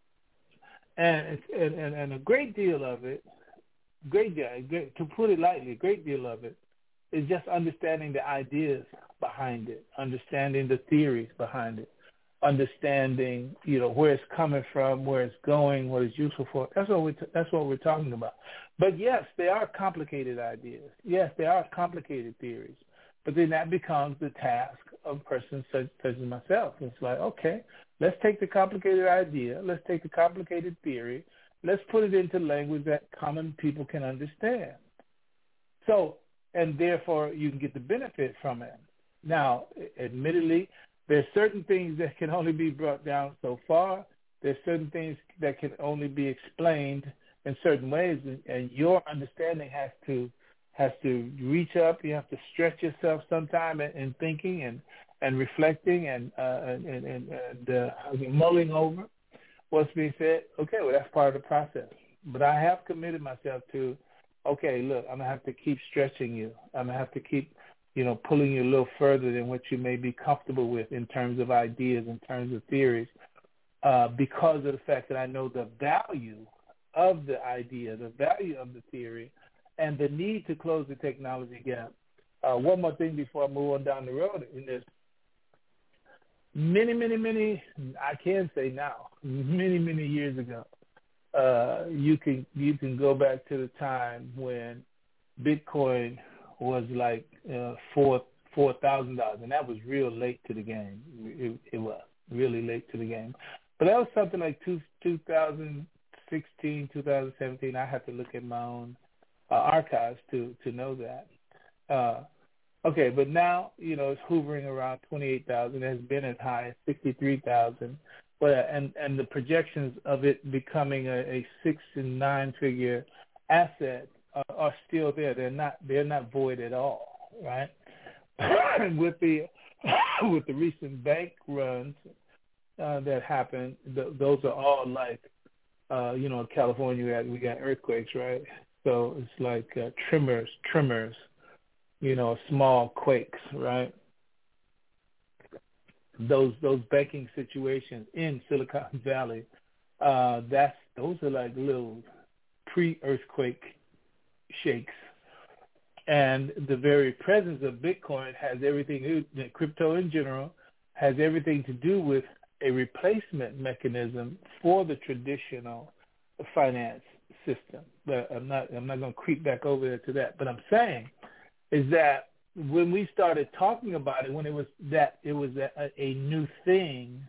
and a great deal of it, to put it lightly, a great deal of it is just understanding the ideas behind it, understanding the theories behind it, understanding, where it's coming from, where it's going, what it's useful for. That's what we're talking about. But yes, they are complicated ideas. Yes, they are complicated theories. But then that becomes the task of persons such as myself. It's like, okay, let's take the complicated idea, let's take the complicated theory, let's put it into language that common people can understand. So, and therefore you can get the benefit from it. Now, admittedly, there's certain things that can only be brought down so far. There's certain things that can only be explained in certain ways, and your understanding has to reach up. You have to stretch yourself sometime in thinking and reflecting and mulling over what's being said. Okay, well, that's part of the process. But I have committed myself to, okay, look, I'm going to have to keep stretching you. I'm going to have to keep pulling you a little further than what you may be comfortable with in terms of ideas, in terms of theories, because of the fact that I know the value of the idea, the value of the theory, and the need to close the technology gap. One more thing before I move on down the road in this. Many, I can say now, many years ago, you can go back to the time when Bitcoin was like $4,000, and that was real late to the game. It was really late to the game. But that was something like 2016, 2017. I have to look at my own archives to know that. Okay, but now, it's hovering around 28,000. It has been as high as 63,000. But and the projections of it becoming a 6- and 9-figure asset are still there. They're not void at all, right? with the recent bank runs that happened, those are all like, in California we got earthquakes, right? So it's like tremors, small quakes, right? Those banking situations in Silicon Valley, those are like little pre-earthquake shakes. And the very presence of Bitcoin has everything, crypto in general, has everything to do with a replacement mechanism for the traditional finance system. But I'm not going to creep back over there to that. But I'm saying is that when we started talking about it, when it was a new thing,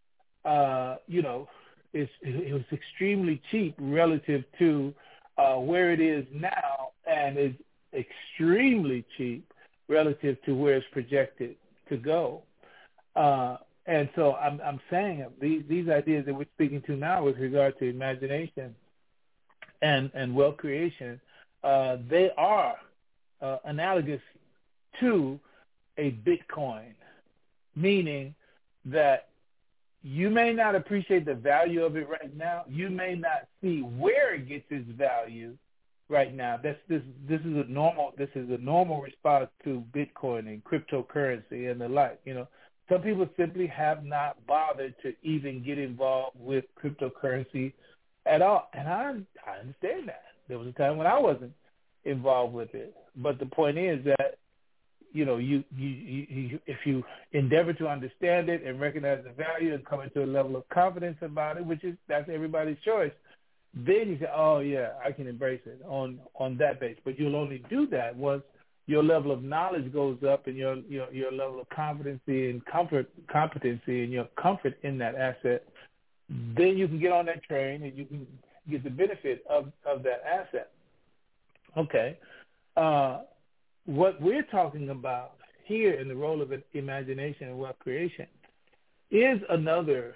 it was extremely cheap relative to where it is now, and is extremely cheap relative to where it's projected to go. And so I'm saying these ideas that we're speaking to now with regard to imagination and wealth creation, they are analogous to a Bitcoin, meaning that you may not appreciate the value of it right now. You may not see where it gets its value right now. This is a normal response to Bitcoin and cryptocurrency and the like. Some people simply have not bothered to even get involved with cryptocurrency at all, and I understand that. There was a time when I wasn't involved with it, but the point is that you if you endeavor to understand it and recognize the value and come into a level of confidence about it, that's everybody's choice, then you say, oh yeah, I can embrace it on that base. But you'll only do that once your level of knowledge goes up and your level of competency and competency and your comfort in that asset. Then you can get on that train and you can get the benefit of that asset. Okay. What we're talking about here in the role of imagination and wealth creation is another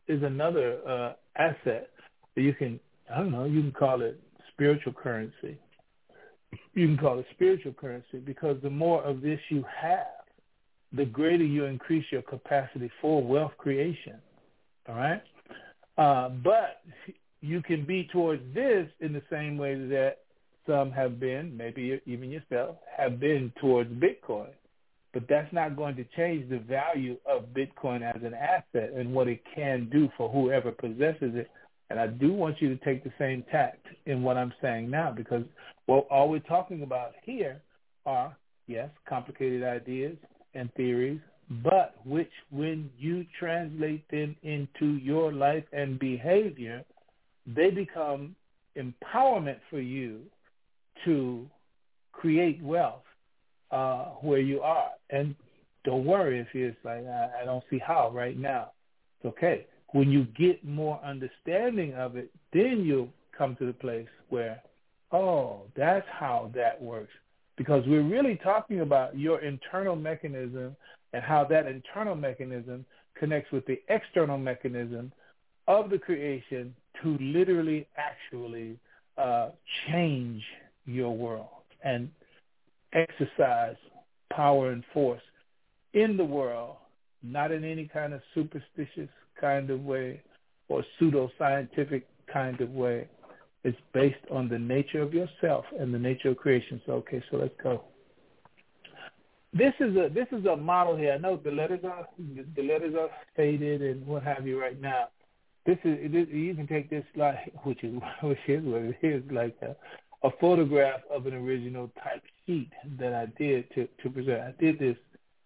asset that you can call it spiritual currency. You can call it spiritual currency because the more of this you have, the greater you increase your capacity for wealth creation. All right? But you can be towards this in the same way that some have been, maybe even yourself, have been towards Bitcoin. But that's not going to change the value of Bitcoin as an asset and what it can do for whoever possesses it. And I do want you to take the same tact in what I'm saying now, because all we're talking about here are, yes, complicated ideas and theories, but which when you translate them into your life and behavior, they become empowerment for you to create wealth where you are. And don't worry if it's like, I don't see how right now. It's okay. When you get more understanding of it, then you'll come to the place where, oh, that's how that works. Because we're really talking about your internal mechanism and how that internal mechanism connects with the external mechanism of the creation to literally actually change your world and exercise power and force in the world, not in any kind of superstitious kind of way or pseudo-scientific kind of way. It's based on the nature of yourself and the nature of creation. So, okay, so let's go. This is a model here. I know the letters are faded and what have you right now. You can take this slide, which is what it is, like a photograph of an original type sheet that I did to present. I did this.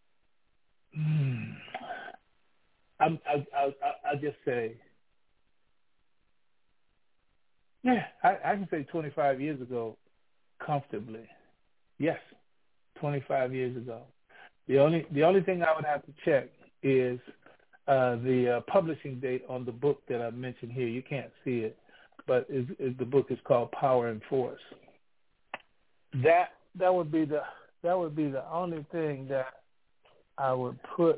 I'll just say, yeah, I can say 25 years ago comfortably. Yes, 25 years ago. The only thing I would have to check is the publishing date on the book that I mentioned here. You can't see it, but the book is called Power and Force. That would be the only thing that I would put.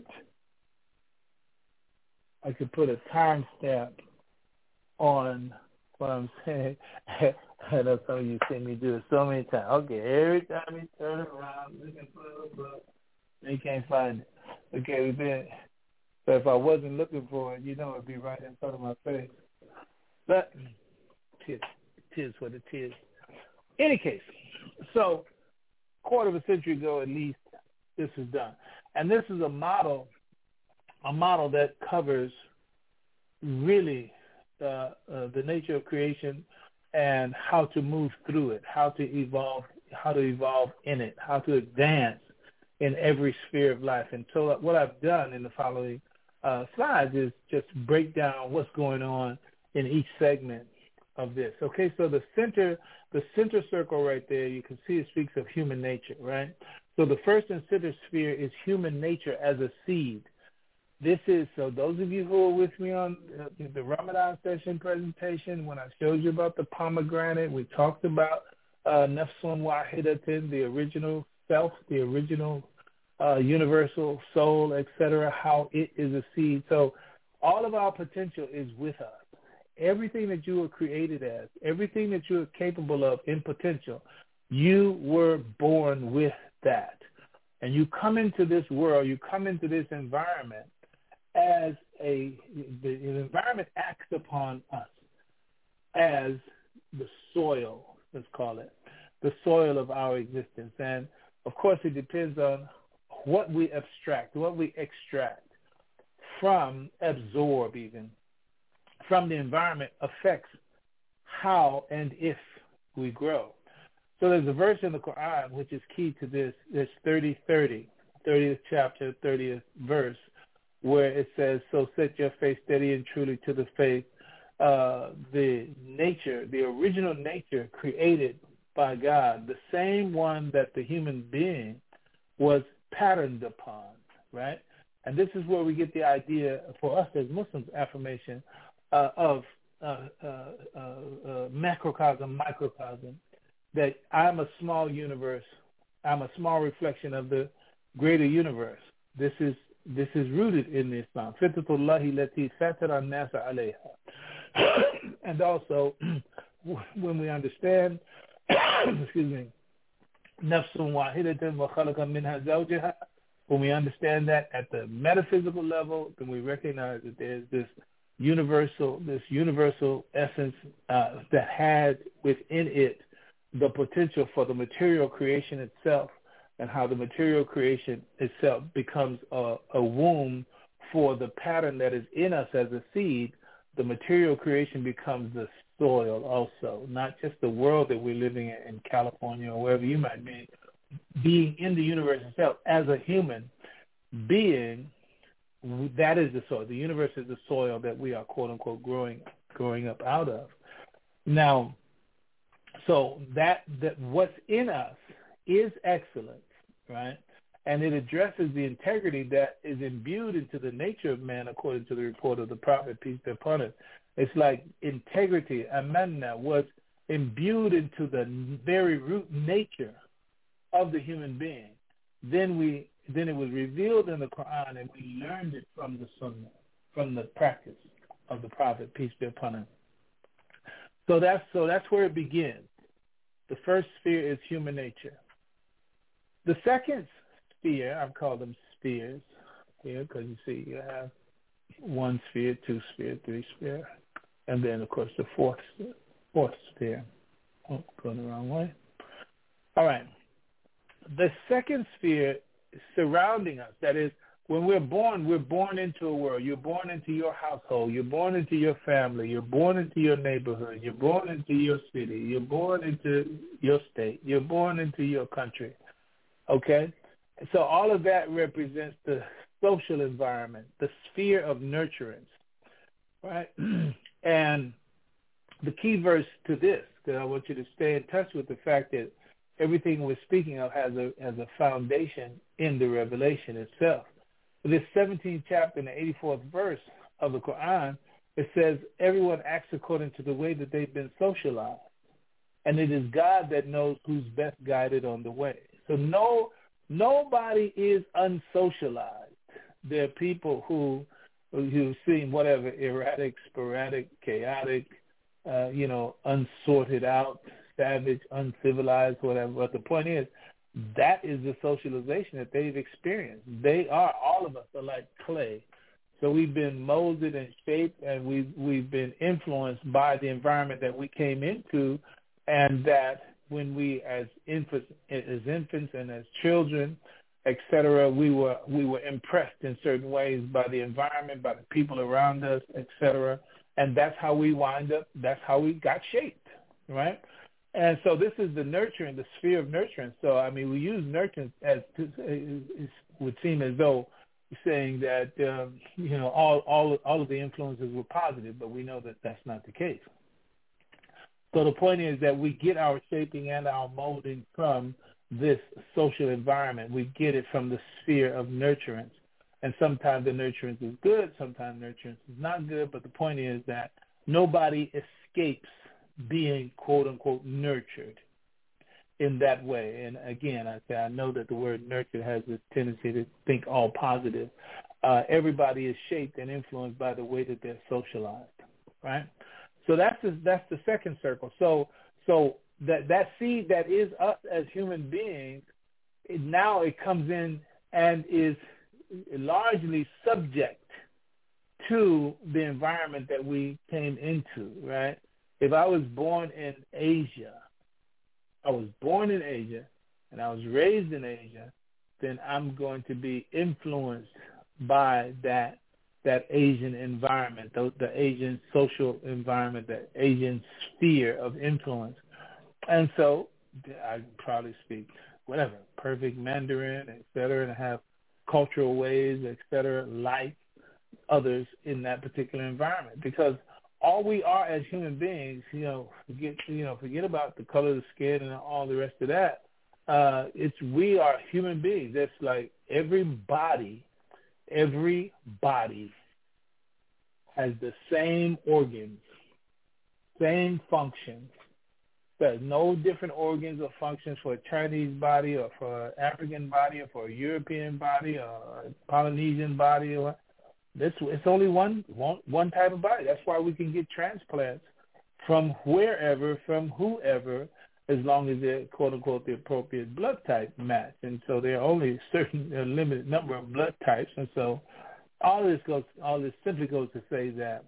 I could put a timestamp on what I'm saying. I know some of you see me do it so many times. Okay, every time you turn around, looking for the book, you can't find it. Okay, so if I wasn't looking for it, it'd be right in front of my face. But it is what it is. Any case, so quarter of a century ago at least, this is done. And this is a model that covers really the nature of creation and how to move through it, how to evolve evolve in it, how to advance in every sphere of life. And so what I've done in the following slides is just break down what's going on in each segment of this. Okay, so the center circle right there, you can see it speaks of human nature, right? So the first and center sphere is human nature as a seed. This is, so those of you who are with me on the Ramadan session presentation, when I showed you about the pomegranate, we talked about Nafsun Wahidatin, the original self, the original universal soul, etc., how it is a seed. So all of our potential is with us. Everything that you were created as, everything that you are capable of in potential, you were born with that. And you come into this world, you come into this environment as the environment acts upon us as the soil, let's call it, the soil of our existence. And, of course, it depends on what we extract absorb even, from the environment affects how and if we grow. So there's a verse in the Quran which is key to this. There's 30th chapter, 30th verse, where it says, so set your face steady and truly to the faith. The nature, the original nature created by God, the same one that the human being was patterned upon, right? And this is where we get the idea for us as Muslims, affirmation of macrocosm, microcosm, that I'm a small universe, I'm a small reflection of the greater universe. This is rooted in Islam. Fitratullahi lati fatara an-nasa alayha. And also, when we understand, excuse me, nafsun wahidatan wa khalaqa minha zawjaha, when we understand that at the metaphysical level, then we recognize that there's this universal essence that had within it the potential for the material creation itself, and how the material creation itself becomes a womb for the pattern that is in us as a seed. The material creation becomes the soil also, not just the world that we're living in California or wherever you might be, being in the universe itself as a human being. That is the soil. The universe is the soil that we are, quote unquote, growing up out of. Now, so that what's in us is excellence, right? And it addresses the integrity that is imbued into the nature of man, according to the report of the Prophet, peace be upon him. It's like integrity, amanna, was imbued into the very root nature of the human being. Then it was revealed in the Quran, and we learned it from the Sunnah, from the practice of the Prophet, peace be upon him. So that's where it begins. The first sphere is human nature. The second sphere, I've called them spheres here because you see you have one sphere, two sphere, three sphere, and then of course the fourth sphere. Oh, going the wrong way. All right. The second sphere is surrounding us. That is, when we're born into a world. You're born into your household. You're born into your family. You're born into your neighborhood. You're born into your city. You're born into your state. You're born into your country. Okay? So all of that represents the social environment, the sphere of nurturance, right? And the key verse to this, that I want you to stay in touch with the fact that everything we're speaking of has a foundation in the revelation itself. This 17th chapter and the 84th verse of the Quran, it says, everyone acts according to the way that they've been socialized. And it is God that knows who's best guided on the way. So nobody is unsocialized. There are people who seem whatever, erratic, sporadic, chaotic, unsorted out, savage, uncivilized, whatever. But the point is, that is the socialization that they've experienced. All of us are like clay. So we've been molded and shaped, and we've been influenced by the environment that we came into, and that when we, as infants and as children, etc., we were impressed in certain ways by the environment, by the people around us, etc., and that's how we wind up. That's how we got shaped, right? And so this is the nurturing, the sphere of nurturing. So, I mean, we use nurturing as it would seem as though saying that, all of the influences were positive, but we know that that's not the case. So the point is that we get our shaping and our molding from this social environment. We get it from the sphere of nurturance. And sometimes the nurturance is good, sometimes nurturance is not good, but the point is that nobody escapes being, quote unquote, nurtured in that way. And again, I know that the word nurtured has this tendency to think all positive. Everybody is shaped and influenced by the way that they're socialized, right? So that's the second circle. So that seed that is us as human beings, now it comes in and is largely subject to the environment that we came into, right? If I was born in Asia, and I was raised in Asia, then I'm going to be influenced by that Asian environment, the Asian social environment, the Asian sphere of influence. And so I probably speak perfect Mandarin, et cetera, and have cultural ways, et cetera, like others in that particular environment. Because all we are as human beings, forget about the color of the skin and all the rest of that. We are human beings. That's like everybody has the same organs, same functions. There's no different organs or functions for a Chinese body or for an African body or for a European body or a Polynesian body. It's only one type of body. That's why we can get transplants from wherever, from whoever, as long as they're, quote unquote, the appropriate blood type match. And so there are only a limited number of blood types. And so all this simply goes to say that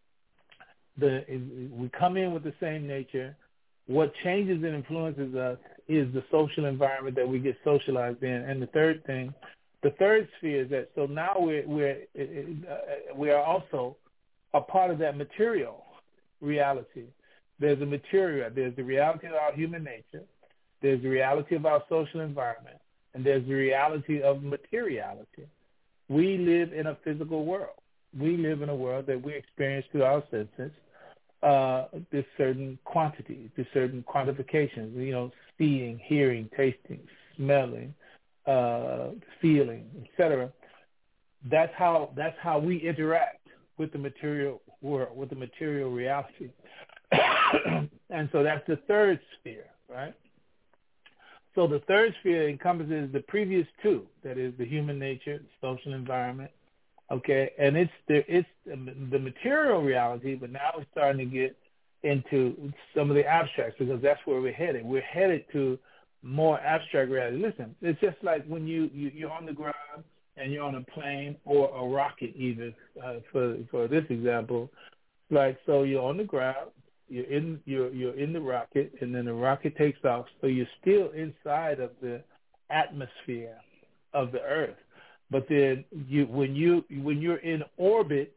we come in with the same nature. What changes and influences us is the social environment that we get socialized in. And the third sphere is that, so now we are also a part of that material reality. There's there's the reality of our human nature, there's the reality of our social environment, and there's the reality of materiality. We live in a physical world. We live in a world that we experience through our senses. There's certain quantities, there's certain quantifications, seeing, hearing, tasting, smelling, feeling, etc. That's how we interact with the material world, with the material reality. And so that's the third sphere, right? So the third sphere encompasses the previous two, that is the human nature, social environment, okay, and it's the material reality, but now we're starting to get into some of the abstracts because that's where we're headed. We're headed to more abstract reality. Listen, it's just like when you're on the ground and you're on a plane or a rocket, even for this example, like so you're on the ground, you're in the rocket, and then the rocket takes off, so you're still inside of the atmosphere of the Earth. But then when you're in orbit,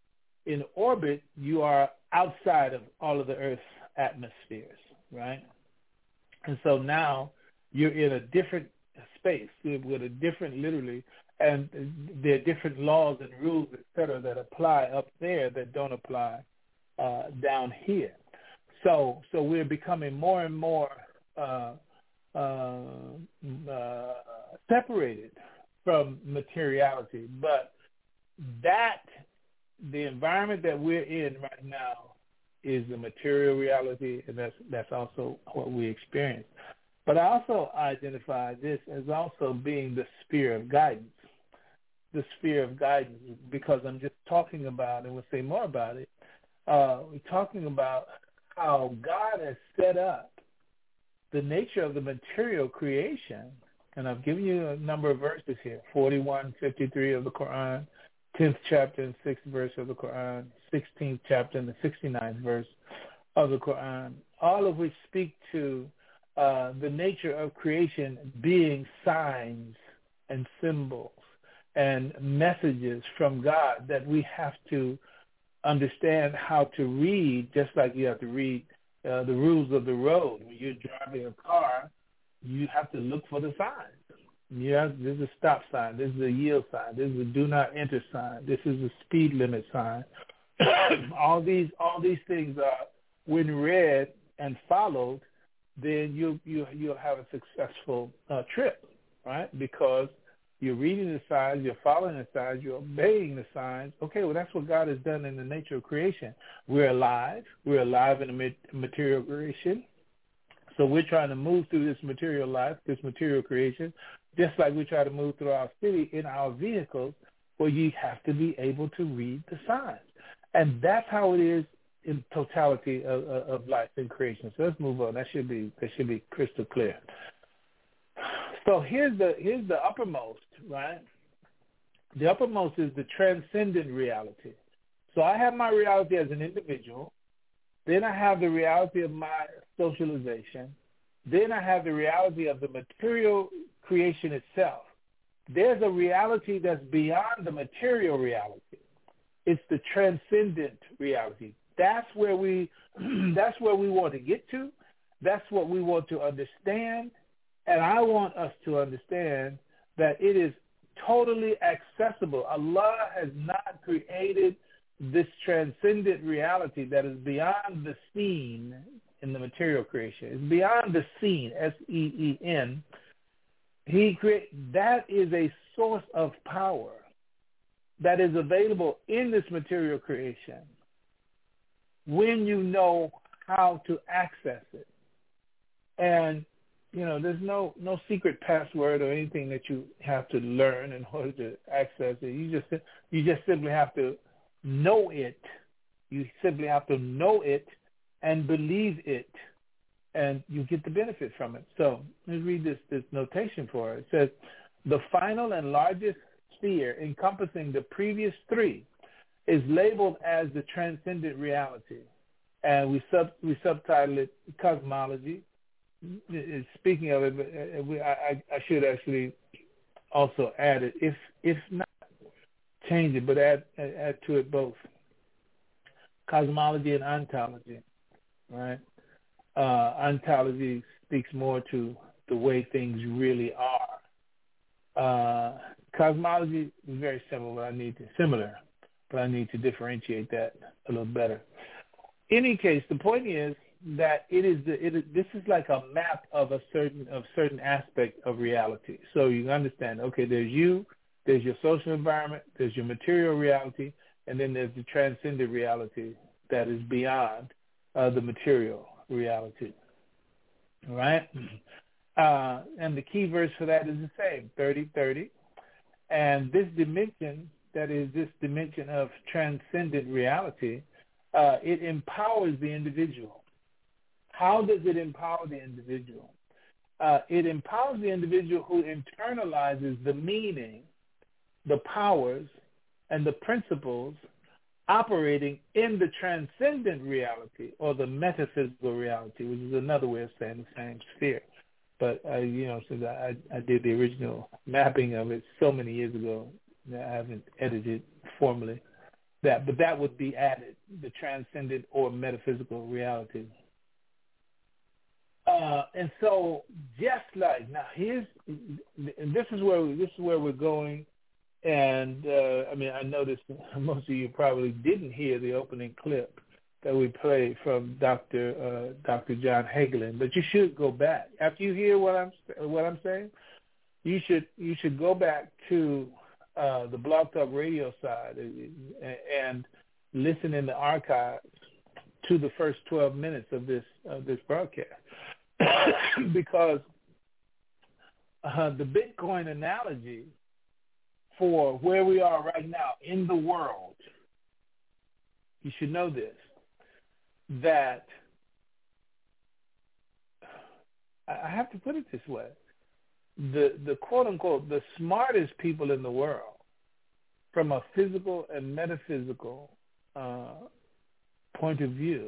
you are outside of all of the Earth's atmospheres, right? And so now you're in a different space with a different, literally, and there are different laws and rules, et cetera, that apply up there that don't apply down here. So we're becoming more and more separated from materiality. But the environment that we're in right now is the material reality, and that's also what we experience. But I also identify this as also being the sphere of guidance. The sphere of guidance, because I'm just talking about, and we'll say more about it, we're talking about how God has set up the nature of the material creation. And I've given you a number of verses here, 41:53 of the Quran, 10th chapter and 6th verse of the Quran, 16th chapter and the 69th verse of the Quran, all of which speak to the nature of creation being signs and symbols and messages from God that we have to understand how to read, just like you have to read the rules of the road. When you're driving a car, you have to look for the signs. This is a stop sign. This is a yield sign. This is a do not enter sign. This is a speed limit sign. all these things are, when read and followed, then you'll have a successful trip, right? Because you're reading the signs, you're following the signs, you're obeying the signs. Okay, well, that's what God has done in the nature of creation. We're alive. We're alive in the material creation. So we're trying to move through this material life, this material creation, just like we try to move through our city in our vehicles, where you have to be able to read the signs. And that's how it is in totality of life and creation. So let's move on. That should be crystal clear. So here's the uppermost, right? The uppermost is the transcendent reality. So I have my reality as an individual. Then I have the reality of my socialization. Then I have the reality of the material creation itself. There's a reality that's beyond the material reality. It's the transcendent reality. That's where we want to get to. That's what we want to understand. And I want us to understand that it is totally accessible. Allah has not created this transcendent reality that is beyond the seen in the material creation. It's beyond the seen, S-E-E-N. That is a source of power that is available in this material creation when you know how to access it. And, there's no secret password or anything that you have to learn in order to access it. You just simply have to know it. You simply have to know it and believe it, and you get the benefit from it. So let me read this notation for it. It says, the final and largest sphere encompassing the previous three is labeled as the transcendent reality. And we subtitle it cosmology. Speaking of it, I should actually also add it, if not change it, but add to it both cosmology and ontology, right? Ontology speaks more to the way things really are. Cosmology is very similar, but I need to differentiate that a little better. In any case, the point is that this is like a map of certain aspect of reality. So you understand, okay, there's your social environment, there's your material reality, and then there's the transcendent reality that is beyond the material reality. All right? And the key verse for that is the same, 30:30. And this dimension, that is this dimension of transcendent reality, it empowers the individual. How does it empower the individual? It empowers the individual who internalizes the meaning, the powers, and the principles operating in the transcendent reality or the metaphysical reality, which is another way of saying the same sphere. But, since I did the original mapping of it so many years ago, I haven't edited formally that, but that would be added, the transcendent or metaphysical reality. And so just like, now this is where we're going. And, I noticed most of you probably didn't hear the opening clip that we played from Dr. John Hagelin, but you should go back. After you hear what I'm saying, you should go back to the Blog Talk Radio side and listen in the archives to the first 12 minutes of this broadcast. Because the Bitcoin analogy for where we are right now in the world, you should know this, that I have to put it this way, the quote-unquote, the smartest people in the world from a physical and metaphysical point of view,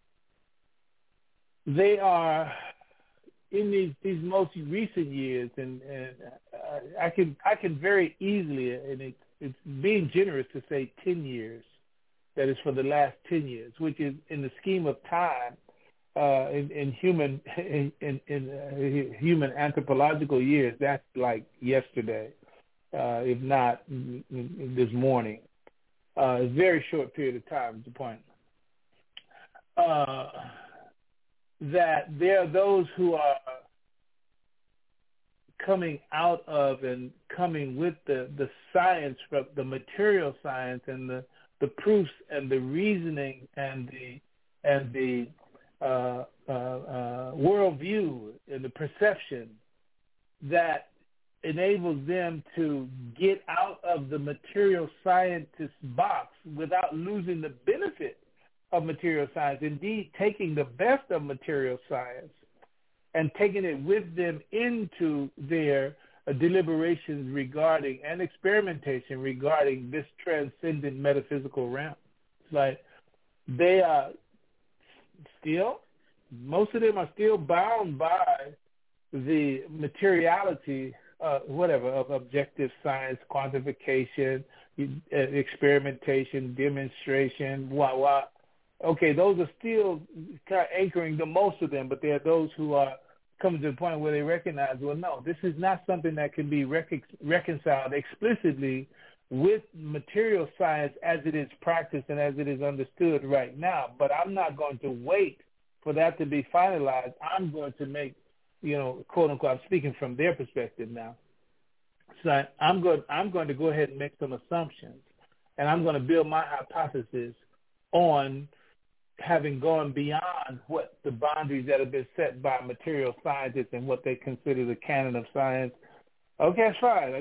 they are in these most recent years, and I can very easily, and it's being generous to say 10 years, that is for the last 10 years, which is in the scheme of time, in human human anthropological years, that's like yesterday, if not this morning. A very short period of time is the point. That there are those who are coming out of and coming with the science, the material science, and the proofs and the reasoning and the worldview and the perception that enables them to get out of the material scientist box without losing the benefit of material science. Indeed, taking the best of material science and taking it with them into their deliberations regarding and experimentation regarding this transcendent metaphysical realm. It's like they are still, most of them are still bound by the materiality, of objective science, quantification, experimentation, demonstration, Okay, those are still kind of anchoring the most of them, but there are those who are coming to the point where they recognize, well, no, this is not something that can be reconciled explicitly with material science as it is practiced and as it is understood right now. But I'm not going to wait for that to be finalized. I'm going to make, quote unquote, I'm speaking from their perspective now. So I'm going to go ahead and make some assumptions, and I'm going to build my hypothesis on having gone beyond what the boundaries that have been set by material scientists and what they consider the canon of science. Okay, it's fine.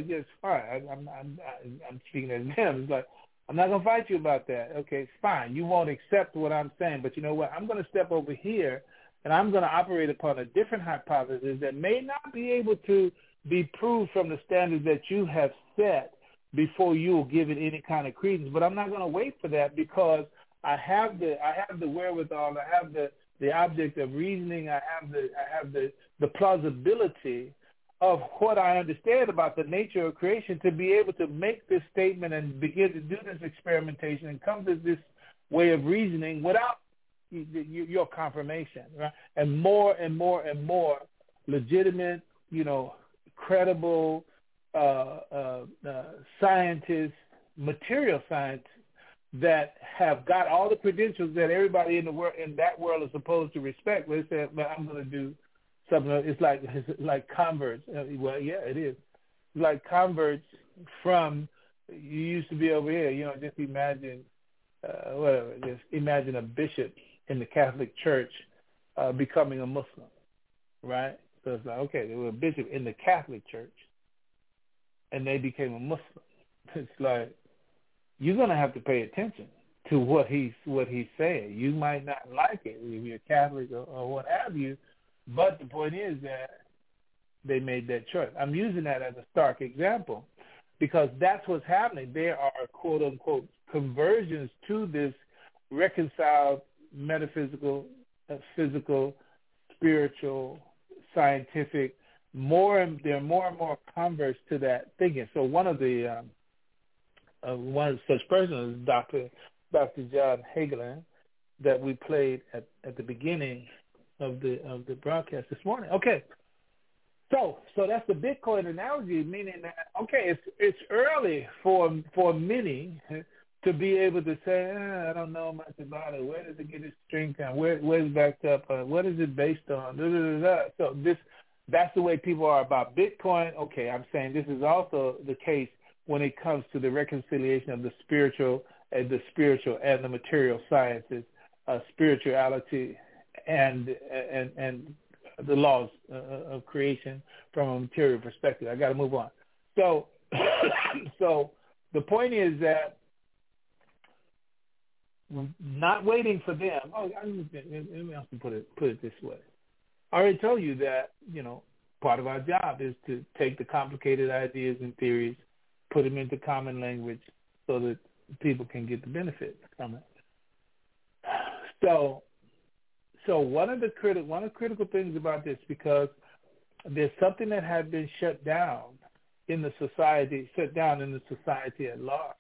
I'm speaking as them. It's like, I'm not going to fight you about that. Okay, it's fine. You won't accept what I'm saying, but you know what? I'm going to step over here, and I'm going to operate upon a different hypothesis that may not be able to be proved from the standards that you have set before you will give it any kind of credence. But I'm not going to wait for that because I have the wherewithal. I have the object of reasoning. I have the plausibility of what I understand about the nature of creation to be able to make this statement and begin to do this experimentation and come to this way of reasoning without your confirmation, right? And more legitimate, credible scientists, material scientists, that have got all the credentials that everybody in that world is supposed to respect. But they said, "Well, I'm going to do something." It's like converts. Well, yeah, it is. It's like converts from you used to be over here. Just imagine whatever. Just imagine a bishop in the Catholic Church becoming a Muslim, right? So it's like, okay, they were a bishop in the Catholic Church, and they became a Muslim. It's like, you're going to have to pay attention to what he's saying. You might not like it if you're Catholic or what have you, but the point is that they made that choice. I'm using that as a stark example because that's what's happening. There are, quote, unquote, conversions to this reconciled metaphysical, physical, spiritual, scientific. There are more and more converts to that thinking. So one such person is Dr. John Hagelin that we played at the beginning of the broadcast this morning. Okay, so that's the Bitcoin analogy, meaning that it's early for many to be able to say, I don't know much about it. Where does it get its strength from? Where's it backed up? What is it based on? So that's the way people are about Bitcoin. Okay, I'm saying this is also the case when it comes to the reconciliation of the spiritual and the material sciences, spirituality and the laws of creation from a material perspective. I got to move on. So the point is that not waiting for them. Let me also put it this way. I already told you that part of our job is to take the complicated ideas and theories, put them into common language so that people can get the benefit from it. So one of the critical things about this, because there's something that had been shut down in the society at large.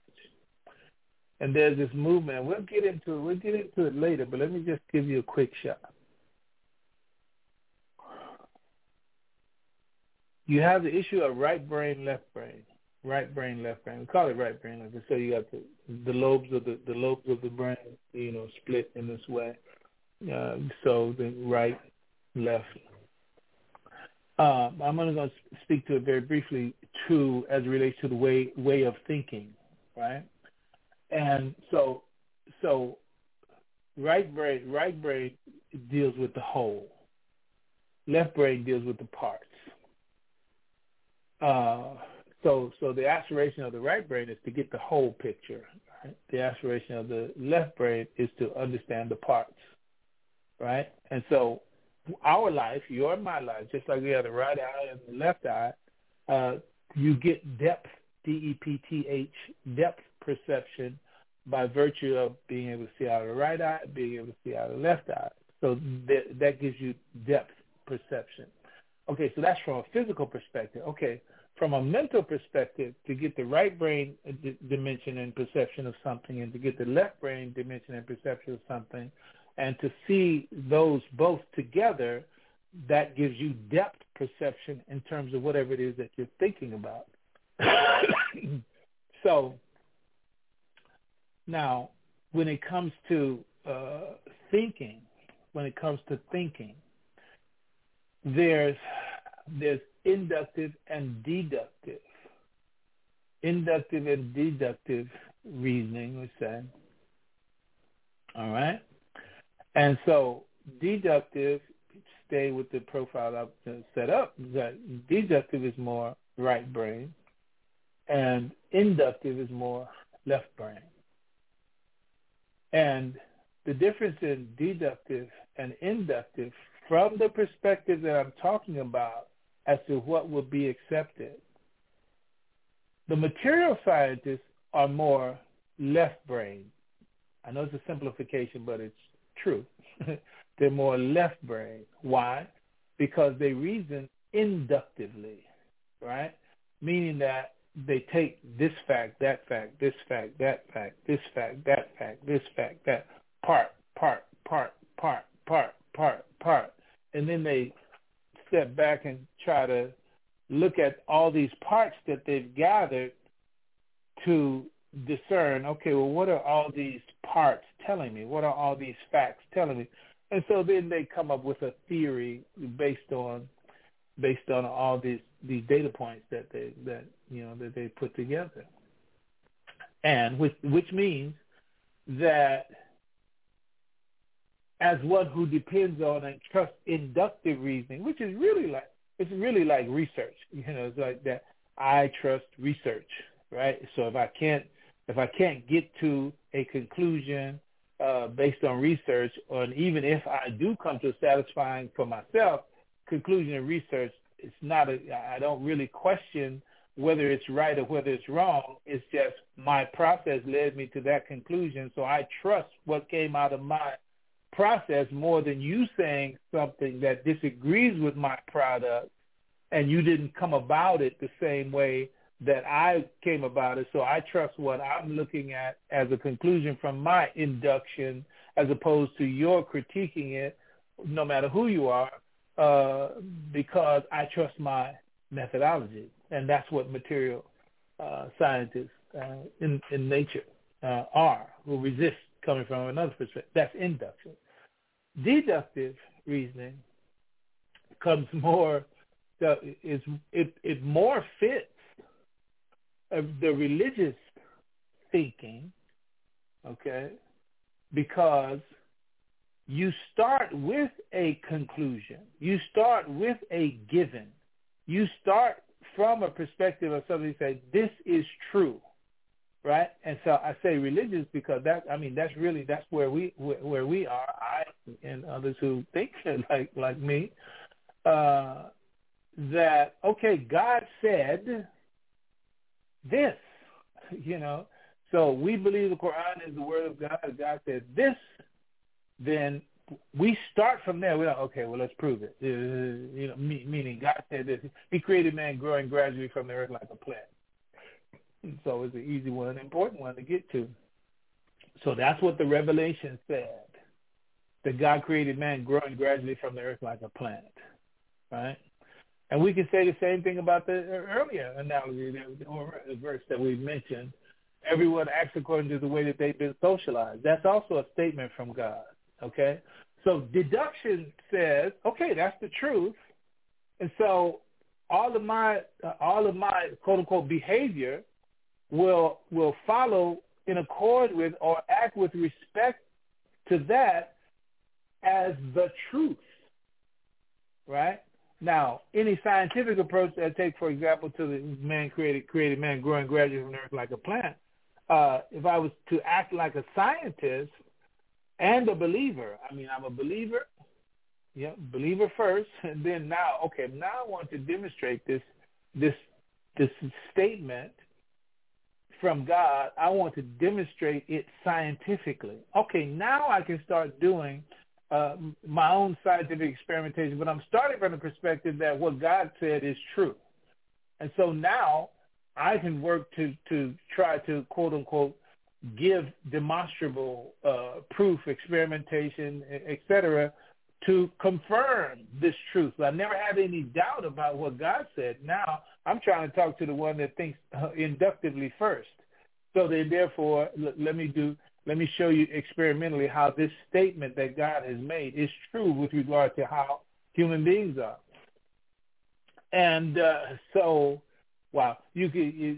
And there's this movement. We'll get into it later, but let me just give you a quick shot. you have the issue of right brain, left brain. Right brain, left brain. We call it right brain, left brain. So you got the lobes of the brain, split in this way. So the right, left. I'm only going to speak to it very briefly too, as it relates to the way of thinking, right? And so right brain deals with the whole. Left brain deals with the parts. So the aspiration of the right brain is to get the whole picture. Right? The aspiration of the left brain is to understand the parts, right? And so our life, your and my life, just like we have the right eye and the left eye, you get depth, D-E-P-T-H, depth perception by virtue of being able to see out of the right eye, being able to see out of the left eye. So that gives you depth perception. Okay, so that's from a physical perspective. Okay, from a mental perspective, to get the right brain dimension and perception of something, and to get the left brain dimension and perception of something, and to see those both together, that gives you depth perception in terms of whatever it is that you're thinking about. So now, when it comes to thinking, there's inductive and deductive. Inductive and deductive reasoning, we say. All right? And so deductive, stay with the profile I've set up, that deductive is more right brain and inductive is more left brain. And the difference in deductive and inductive, from the perspective that I'm talking about as to what will be accepted, the material scientists are more left brain. I know it's a simplification, but it's true. They're more left brain. Why? Because they reason inductively, right? Meaning that they take this fact, that fact, this fact, that fact, this fact, that fact, this fact, that part, and then they step back and try to look at all these parts that they've gathered to discern, okay, well, what are all these parts telling me? What are all these facts telling me? And so then they come up with a theory based on all these data points that they put together, and which means that as one who depends on and trusts inductive reasoning, which is really like research. It's like that. I trust research, right? So if I can't get to a conclusion based on research, or even if I do come to a satisfying for myself conclusion in research, it's not I don't really question whether it's right or whether it's wrong. It's just my process led me to that conclusion, so I trust what came out of my process more than you saying something that disagrees with my product, and you didn't come about it the same way that I came about it. So I trust what I'm looking at as a conclusion from my induction, as opposed to your critiquing it, no matter who you are, because I trust my methodology. And that's what material scientists in nature are, who resist coming from another perspective. That's induction. Deductive reasoning comes more, it more fits the religious thinking, okay, because you start with a conclusion. You start with a given. You start from a perspective of somebody saying, this is true, right? And so I say religious because that's where we are, I and others who think like me, that, okay, God said this, so we believe the Quran is the word of God. God said this, then we start from there. We're like, okay, well, let's prove it. Meaning God said this. He created man growing gradually from the earth like a plant. And so it's an easy one, an important one to get to. So that's what the Revelation said, that God created man growing gradually from the earth like a plant, right? And we can say the same thing about the earlier analogy or verse that we mentioned. Everyone acts according to the way that they've been socialized. That's also a statement from God, okay? So deduction says, okay, that's the truth. And so all of my quote unquote behavior will follow in accord with or act with respect to that as the truth, right? Now, any scientific approach that take, for example, to the man created man growing gradually from earth like a plant, if I was to act like a scientist and a believer, I mean, I'm a believer, believer first, and then now I want to demonstrate this statement from God. I want to demonstrate it scientifically. Okay, now I can start doing my own scientific experimentation, but I'm starting from the perspective that what God said is true. And so now I can work to try to, quote unquote, give demonstrable proof, experimentation, etc., to confirm this truth. I never had any doubt about what God said. Now I'm trying to talk to the one that thinks inductively first. So then, therefore, let me show you experimentally how this statement that God has made is true with regard to how human beings are. And so, wow, I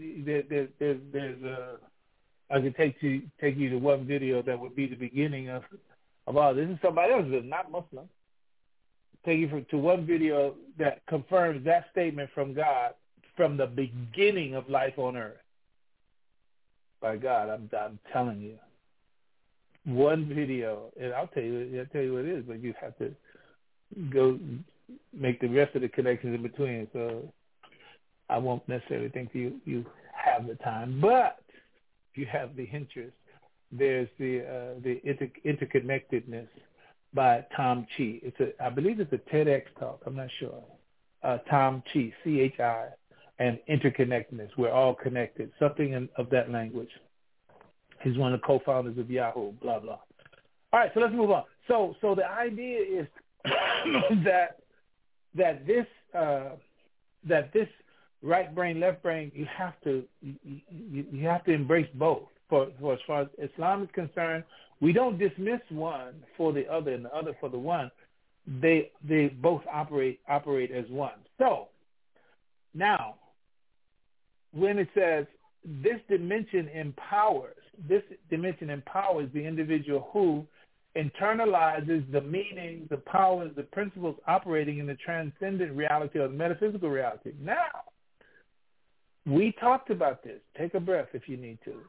could take you to one video that would be the beginning of all this. This is somebody else that's not Muslim. Take you to one video that confirms that statement from God from the beginning of life on earth. By God, I'm telling you. One video, and I'll tell you what it is, but you have to go make the rest of the connections in between. So I won't necessarily think you have the time, but if you have the interest, there's the interconnectedness by Tom Chi. I believe it's a TEDx talk. I'm not sure. Tom Chi, CHI, and interconnectedness. We're all connected. Something of that language. He's one of the co-founders of Yahoo, blah, blah. All right, so let's move on. So the idea is that this right brain, left brain, you have to embrace both. For as far as Islam is concerned, we don't dismiss one for the other and the other for the one. They both operate as one. So now, when it says this dimension empowers the individual who internalizes the meaning, the powers, the principles operating in the transcendent reality or the metaphysical reality. Now, we talked about this. Take a breath if you need to.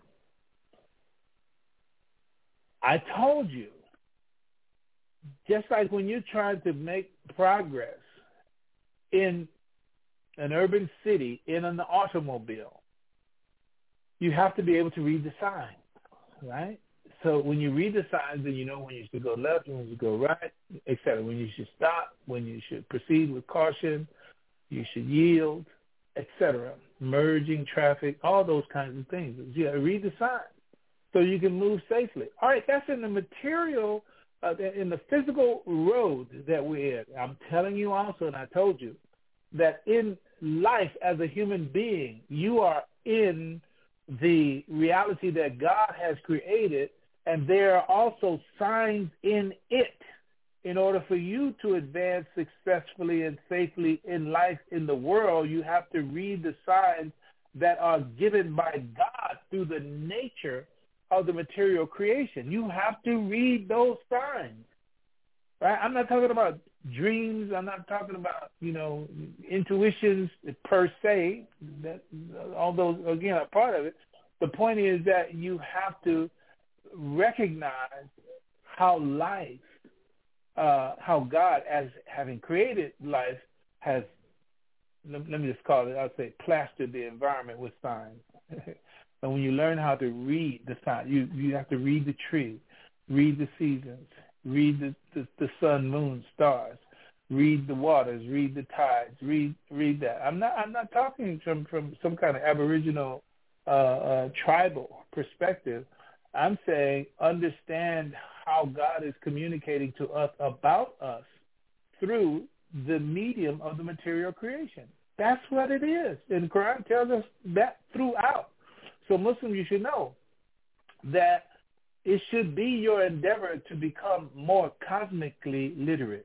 I told you, just like when you're trying to make progress in an urban city, in an automobile, you have to be able to read the signs, right? So when you read the signs, then you know when you should go left, when you should go right, etc. When you should stop, when you should proceed with caution, you should yield, etc. Merging traffic, all those kinds of things. You got to read the signs so you can move safely. All right, that's in the material, in the physical road that we're in. I'm telling you also, and I told you, that in life as a human being, you are in the reality that God has created, and there are also signs in it. In order for you to advance successfully and safely in life in the world, you have to read the signs that are given by God through the nature of the material creation. You have to read those signs, right? I'm not talking about dreams. I'm not talking about, intuitions per se. That, all those, again, are part of it. The point is that you have to recognize how life, how God, as having created life, has, let me just call it, I'll say, plastered the environment with signs. And when you learn how to read the signs, you have to read the tree, read the seasons, read the sun, moon, stars, read the waters, read the tides, read that. I'm not talking from some kind of Aboriginal tribal perspective. I'm saying understand how God is communicating to us about us through the medium of the material creation. That's what it is. And the Quran tells us that throughout. So Muslims, you should know that it should be your endeavor to become more cosmically literate.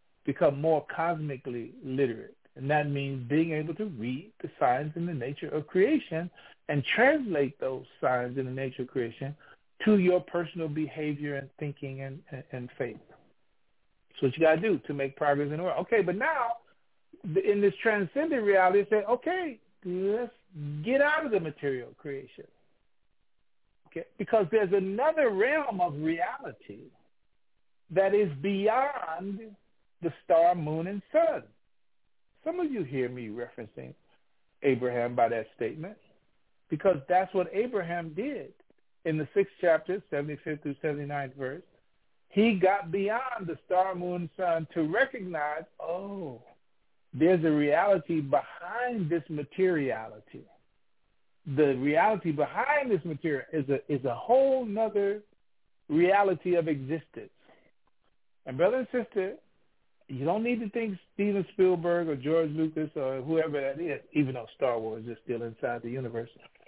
And that means being able to read the signs in the nature of creation and translate those signs in the nature of creation to your personal behavior and thinking and faith. That's what you got to do to make progress in the world. Okay, but now in this transcendent reality, it says, okay, let's get out of the material creation. Okay, because there's another realm of reality that is beyond the star, moon, and sun. Some of you hear me referencing Abraham by that statement because that's what Abraham did in the 6th chapter, 75th through 79th verse. He got beyond the star, moon, sun to recognize, there's a reality behind this materiality. The reality behind this material is a whole nother reality of existence. And brother and sister, you don't need to think Steven Spielberg or George Lucas or whoever that is, even though Star Wars is still inside the universe.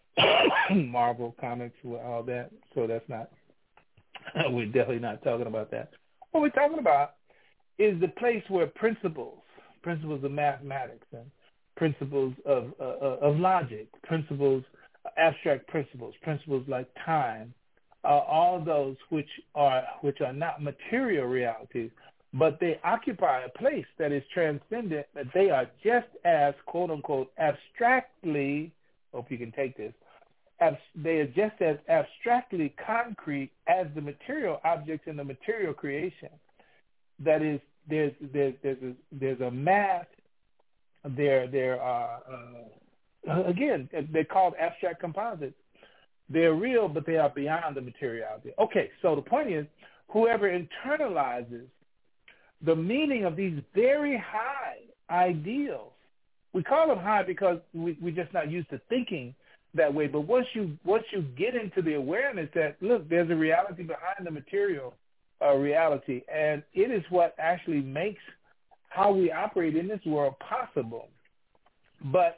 Marvel Comics, all that. So that's not, we're definitely not talking about that. What we're talking about is the place where principles of mathematics and principles of logic, abstract principles like time, all those which are not material realities, but they occupy a place that is transcendent, that they are just as, quote unquote, abstractly, hope you can take this, they are just as abstractly concrete as the material objects in the material creation. That is, there's a math. There are again, they're called abstract composites. They're real, but they are beyond the materiality. Okay, so the point is, whoever internalizes the meaning of these very high ideals, we call them high because we're just not used to thinking that way. But once you get into the awareness that, look, there's a reality behind the material reality, and it is what actually makes how we operate in this world possible. But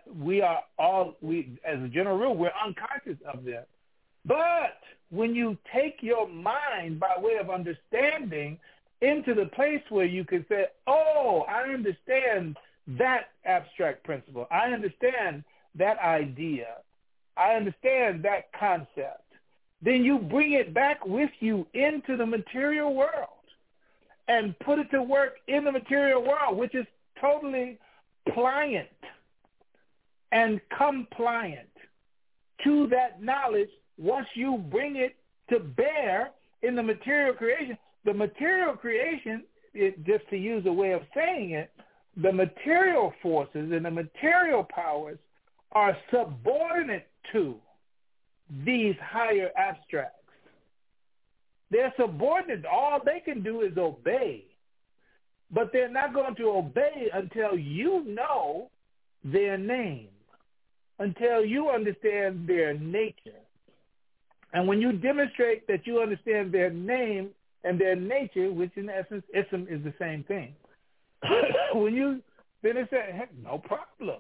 as a general rule, we're unconscious of that. But when you take your mind by way of understanding into the place where you can say, I understand that abstract principle. I understand that idea. I understand that concept. Then you bring it back with you into the material world and put it to work in the material world, which is totally pliant and compliant to that knowledge. Once you bring it to bear in the material creation, just to use a way of saying it, the material forces and the material powers are subordinate to these higher abstracts. They're subordinate. All they can do is obey. But they're not going to obey until you know their name, until you understand their nature. And when you demonstrate that you understand their name and their nature, which in essence, ism is the same thing, then they say, heck, no problem.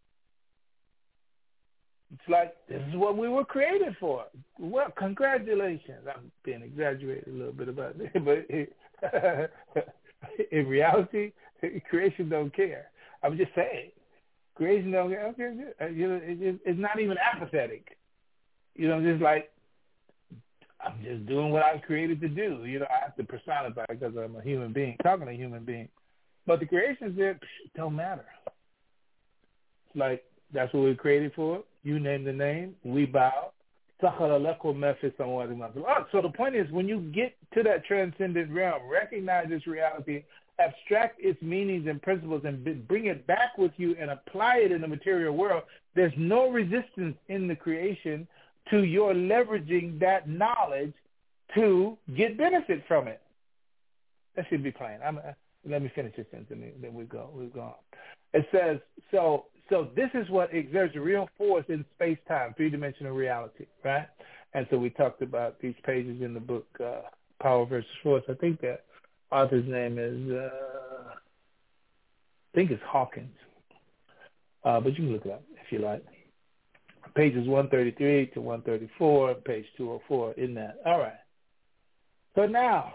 It's like, this is what we were created for. Well, congratulations. I'm being exaggerated a little bit about it, but in reality, creation don't care. I'm just saying, creation don't care. Okay, it's not even apathetic. Just like, I'm just doing what I was created to do. I have to personify because I'm a human being, talking to a human being. But the creation said, it don't matter. It's like, that's what we're created for. You name the name, we bow. So the point is, when you get to that transcendent realm, recognize this reality, abstract its meanings and principles, and bring it back with you and apply it in the material world, there's no resistance in the creation to your leveraging that knowledge to get benefit from it. That should be plain. Let me finish this sentence, and then we've gone. It says, so this is what exerts real force in space-time, three-dimensional reality, right? And so we talked about these pages in the book, Power versus Force. I think that author's name is think it's Hawkins, but you can look it up if you like. Pages 133 to 134, page 204 in that. All right. So now,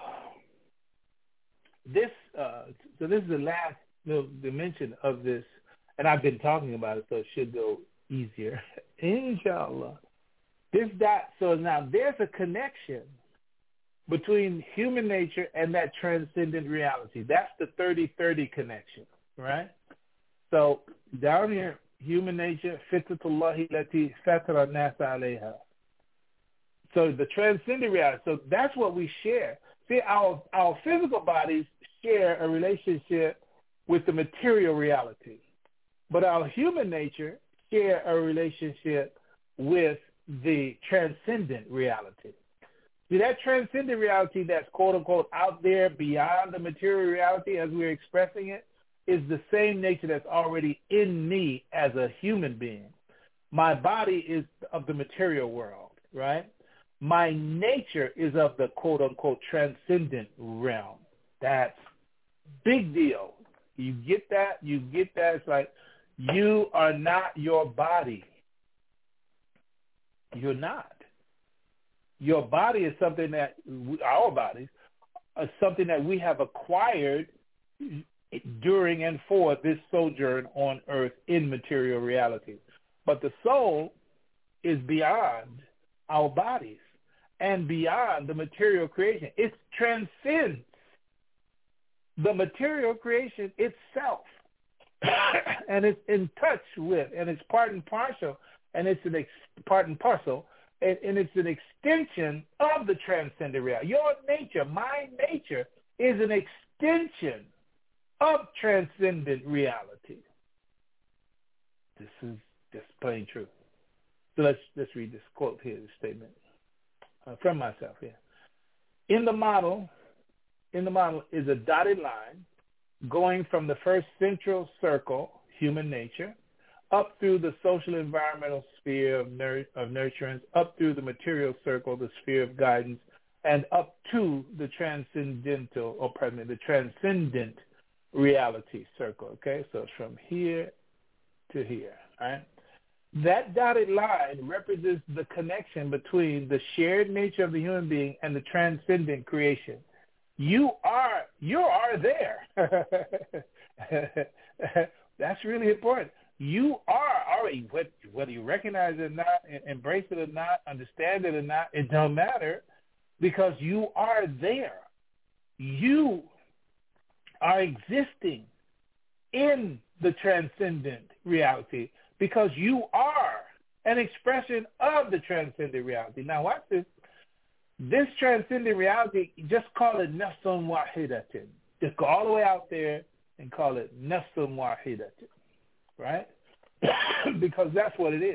this is the last little dimension of this, and I've been talking about it, so it should go easier, inshallah. So now there's a connection between human nature and that transcendent reality. That's the 30-30 connection, right? So down here, human nature, fitratullahi lati fatara nasa alayha. So the transcendent reality. So that's what we share. See, our physical bodies share a relationship with the material reality, but our human nature share a relationship with the transcendent reality. See, that transcendent reality that's quote-unquote out there beyond the material reality as we're expressing it is the same nature that's already in me as a human being. My body is of the material world, right? My nature is of the quote-unquote transcendent realm. That's big deal. You get that? It's like you are not your body. You're not. Your body is something that, our bodies, are something that we have acquired during and for this sojourn on earth in material reality. But the soul is beyond our bodies and beyond the material creation. It transcends the material creation itself. And it's in touch with, and it's part and parcel, and it's part and parcel, and it's an extension of the transcendent reality. Your nature, my nature, is an extension of transcendent reality. This is just plain true. So let's read this quote here, this statement from myself here. In the model is a dotted line going from the first central circle, human nature, up through the social environmental sphere of nurturance, up through the material circle, the sphere of guidance, and up to the transcendent reality circle. Okay, so it's from here to here. All right. That dotted line represents the connection between the shared nature of the human being and the transcendent creation. You are there. That's really important. You are already, whether you recognize it or not, embrace it or not, understand it or not, it don't matter, because you are there. You are existing in the transcendent reality because you are an expression of the transcendent reality. Now watch this. This transcendent reality, just call it nafsun wahidatin. Just go all the way out there and call it nafsun wahidatin, right? Because that's what it is.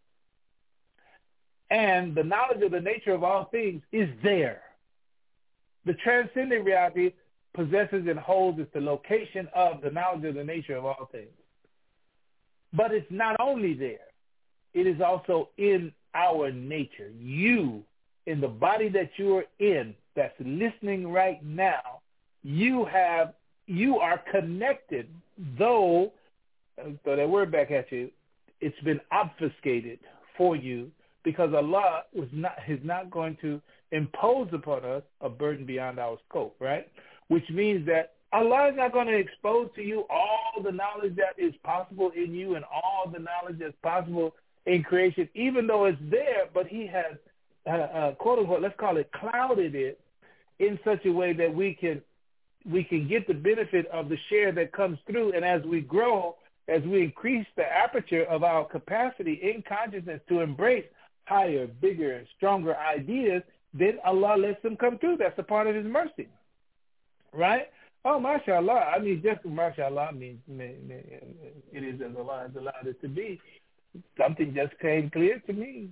And the knowledge of the nature of all things is there. The transcendent reality possesses and holds is the location of the knowledge of the nature of all things. But it's not only there. It is also in our nature. You, in the body that you are in, that's listening right now, you are connected, though, throw that word back at you, it's been obfuscated for you because Allah is not going to impose upon us a burden beyond our scope, right? Which means that Allah is not going to expose to you all the knowledge that is possible in you and all the knowledge that's possible in creation, even though it's there, but he has, quote unquote, let's call it clouded it in such a way that we can get the benefit of the share that comes through. And as we grow, as we increase the aperture of our capacity in consciousness to embrace higher, bigger, stronger ideas, then Allah lets them come through. That's a part of his mercy, right? Oh, mashallah. I mean, just mashallah means it is as Allah has allowed it to be. Something just came clear to me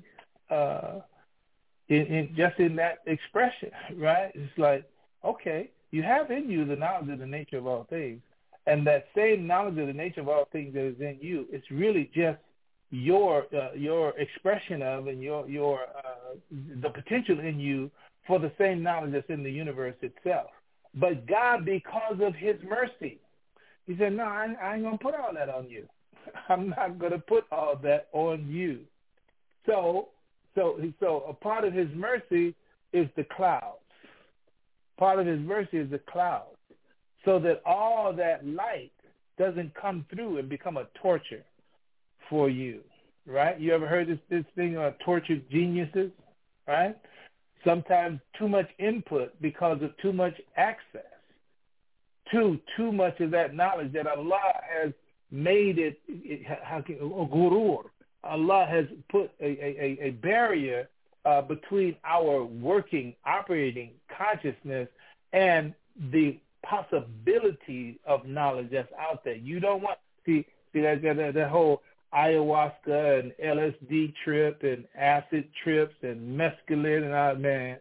in that expression, right? It's like, okay, you have in you the knowledge of the nature of all things. And that same knowledge of the nature of all things that is in you, it's really just your expression of and your the potential in you for the same knowledge that's in the universe itself. But God, because of his mercy, He said, no, I ain't going to put all that on you. I'm not going to put all that on you. So a part of his mercy is the clouds. Part of his mercy is the clouds, so that all that light doesn't come through and become a torture for you, right? You ever heard this thing on tortured geniuses, right? Sometimes too much input because of too much access, too much of that knowledge that Allah has made it gurur. Allah has put a barrier between our working, operating consciousness and the possibility of knowledge that's out there. You don't want see that whole ayahuasca and LSD trip and acid trips and mescaline and all, man.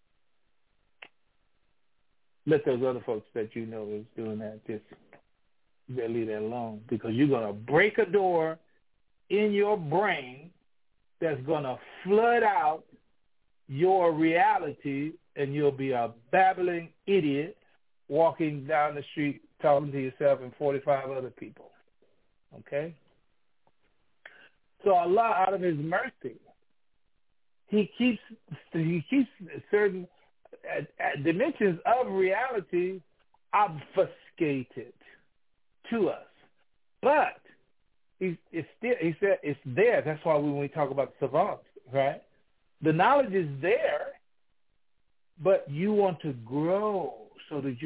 Let those other folks that you know is doing that just leave that alone, because you're going to break a door in your brain that's going to flood out your reality, and you'll be a babbling idiot walking down the street talking to yourself and 45 other people. Okay? So Allah, out of his mercy, he keeps certain dimensions of reality obfuscated to us. But he said it's there. That's why when we talk about savants, right? The knowledge is there, but you want to grow so that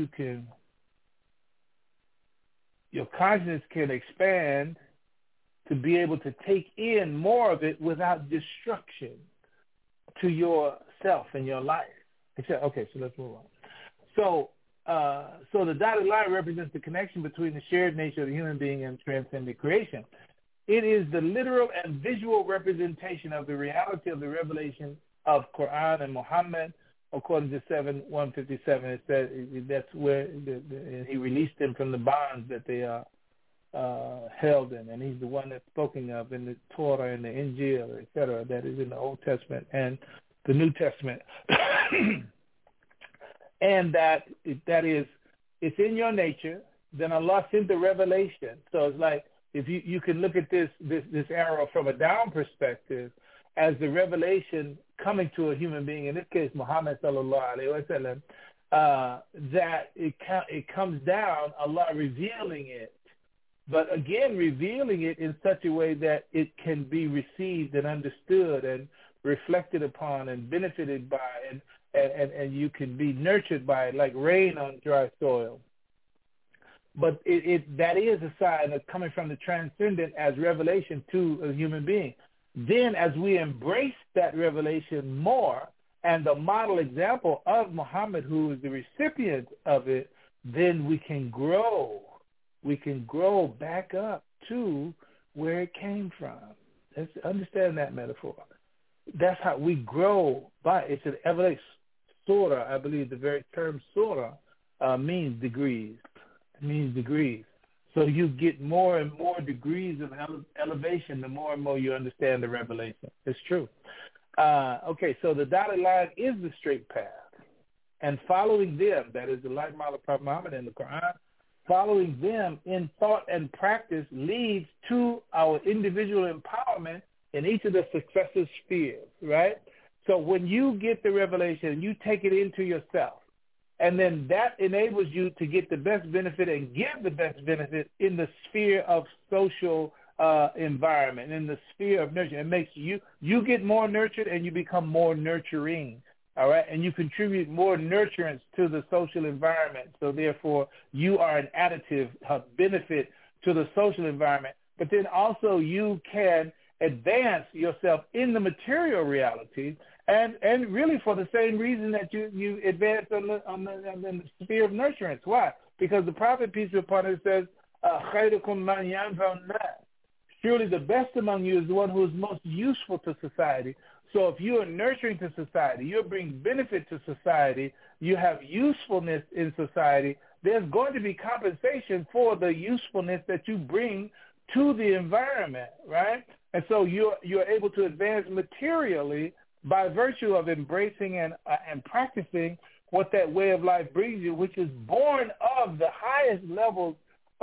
your consciousness can expand to be able to take in more of it without destruction to yourself and your life. Okay, so let's move on. So the dotted line represents the connection between the shared nature of the human being and transcendent creation. It is the literal and visual representation of the reality of the revelation of Quran and Muhammad. According to 7:157, it said that's where he released them from the bonds that they are held in, and he's the one that's spoken of in the Torah and the Injil, etc., that is in the Old Testament and the New Testament. And that is, it's in your nature. Then Allah sent the revelation. So it's like, if you can look at this arrow from a down perspective as the revelation coming to a human being, in this case Muhammad sallallahu alaihi wasallam, that it comes down, Allah revealing it, but again revealing it in such a way that it can be received and understood and reflected upon and benefited by, and you can be nurtured by it like rain on dry soil. But that is a sign of coming from the transcendent as revelation to a human being. Then as we embrace that revelation more and the model example of Muhammad, who is the recipient of it, then we can grow. We can grow back up to where it came from. Let's understand that metaphor. That's how we grow by. It's an evolution. Surah, I believe the very term surah means degrees. It means degrees. So you get more and more degrees of elevation the more and more you understand the revelation. It's true. Okay, so the dotted line is the straight path. And following them, that is the light model of Prophet Muhammad in the Quran, following them in thought and practice leads to our individual empowerment in each of the successive spheres, right? So when you get the revelation, you take it into yourself, and then that enables you to get the best benefit and give the best benefit in the sphere of social environment, in the sphere of nurture. It makes you get more nurtured and you become more nurturing, all right? And you contribute more nurturance to the social environment. So therefore, you are an additive benefit to the social environment. But then also you can advance yourself in the material reality, and really for the same reason that you advance on the sphere of nurturance. Why? Because the Prophet, peace be upon him, says, "Khayrukum man yanfa'un nas." Surely the best among you is the one who is most useful to society. So if you are nurturing to society, you're bringing benefit to society, you have usefulness in society, there's going to be compensation for the usefulness that you bring to the environment, right? And so you're able to advance materially by virtue of embracing and practicing what that way of life brings you, which is born of the highest levels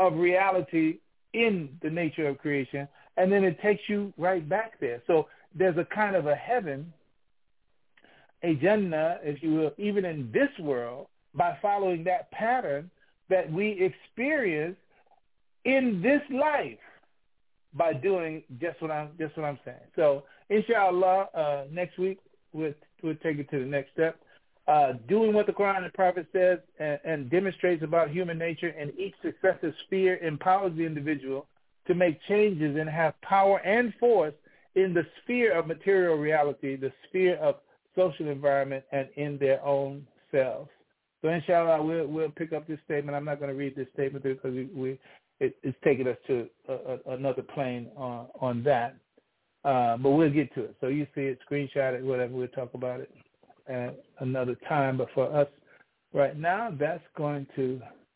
of reality in the nature of creation, and then it takes you right back there. So there's a kind of a heaven, a Jannah, if you will, even in this world, by following that pattern that we experience in this life by doing just what I'm saying. So, inshallah, next week we'll take it to the next step. Doing what the Quran and the Prophet says and demonstrates about human nature in each successive sphere empowers the individual to make changes and have power and force in the sphere of material reality, the sphere of social environment, and in their own selves. So inshallah, we'll pick up this statement. I'm not going to read this statement because it's taking us to another plane on that. But we'll get to it. So you see it, screenshot it, whatever. We'll talk about it at another time. But for us right now, that's going to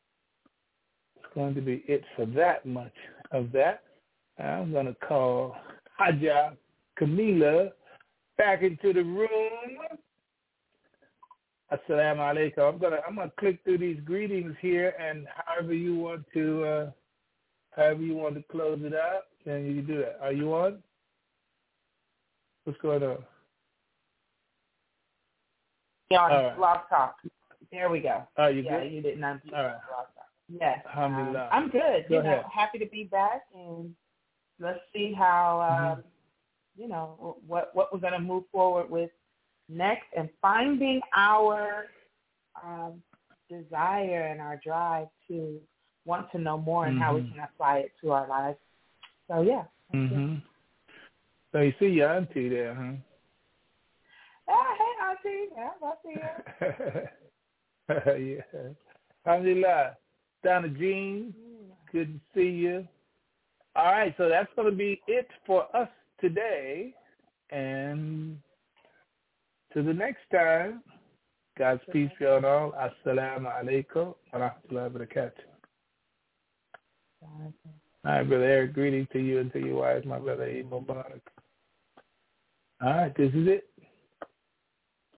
be it for that much of that. I'm going to call Haja Camila back into the room. Assalamu alaikum. I'm gonna click through these greetings here, and however you want to close it out, then you can do that. Are you on? What's going on? Yeah, right. Blog Talk. There we go. Oh, you good? Yeah, you didn't unmute Blog Talk. Yes. Alhamdulillah. I'm good. Go ahead. Happy to be back, and let's see how what we're gonna move forward with next, and finding our desire and our drive to want to know more and how we can apply it to our lives. So, yeah. Mm-hmm. So you see your auntie there, huh? Hey, auntie. Yeah, I see you. Yeah. Alhamdulillah. Donna Jean, good to see you. All right, so that's going to be it for us today. And to the next time, God's peace be on all. Assalamu alaikum wa rahmatullahi wa barakatuh. All right, Brother Eric, greeting to you and to your wife, my brother Eid Mubarak. All right, this is it.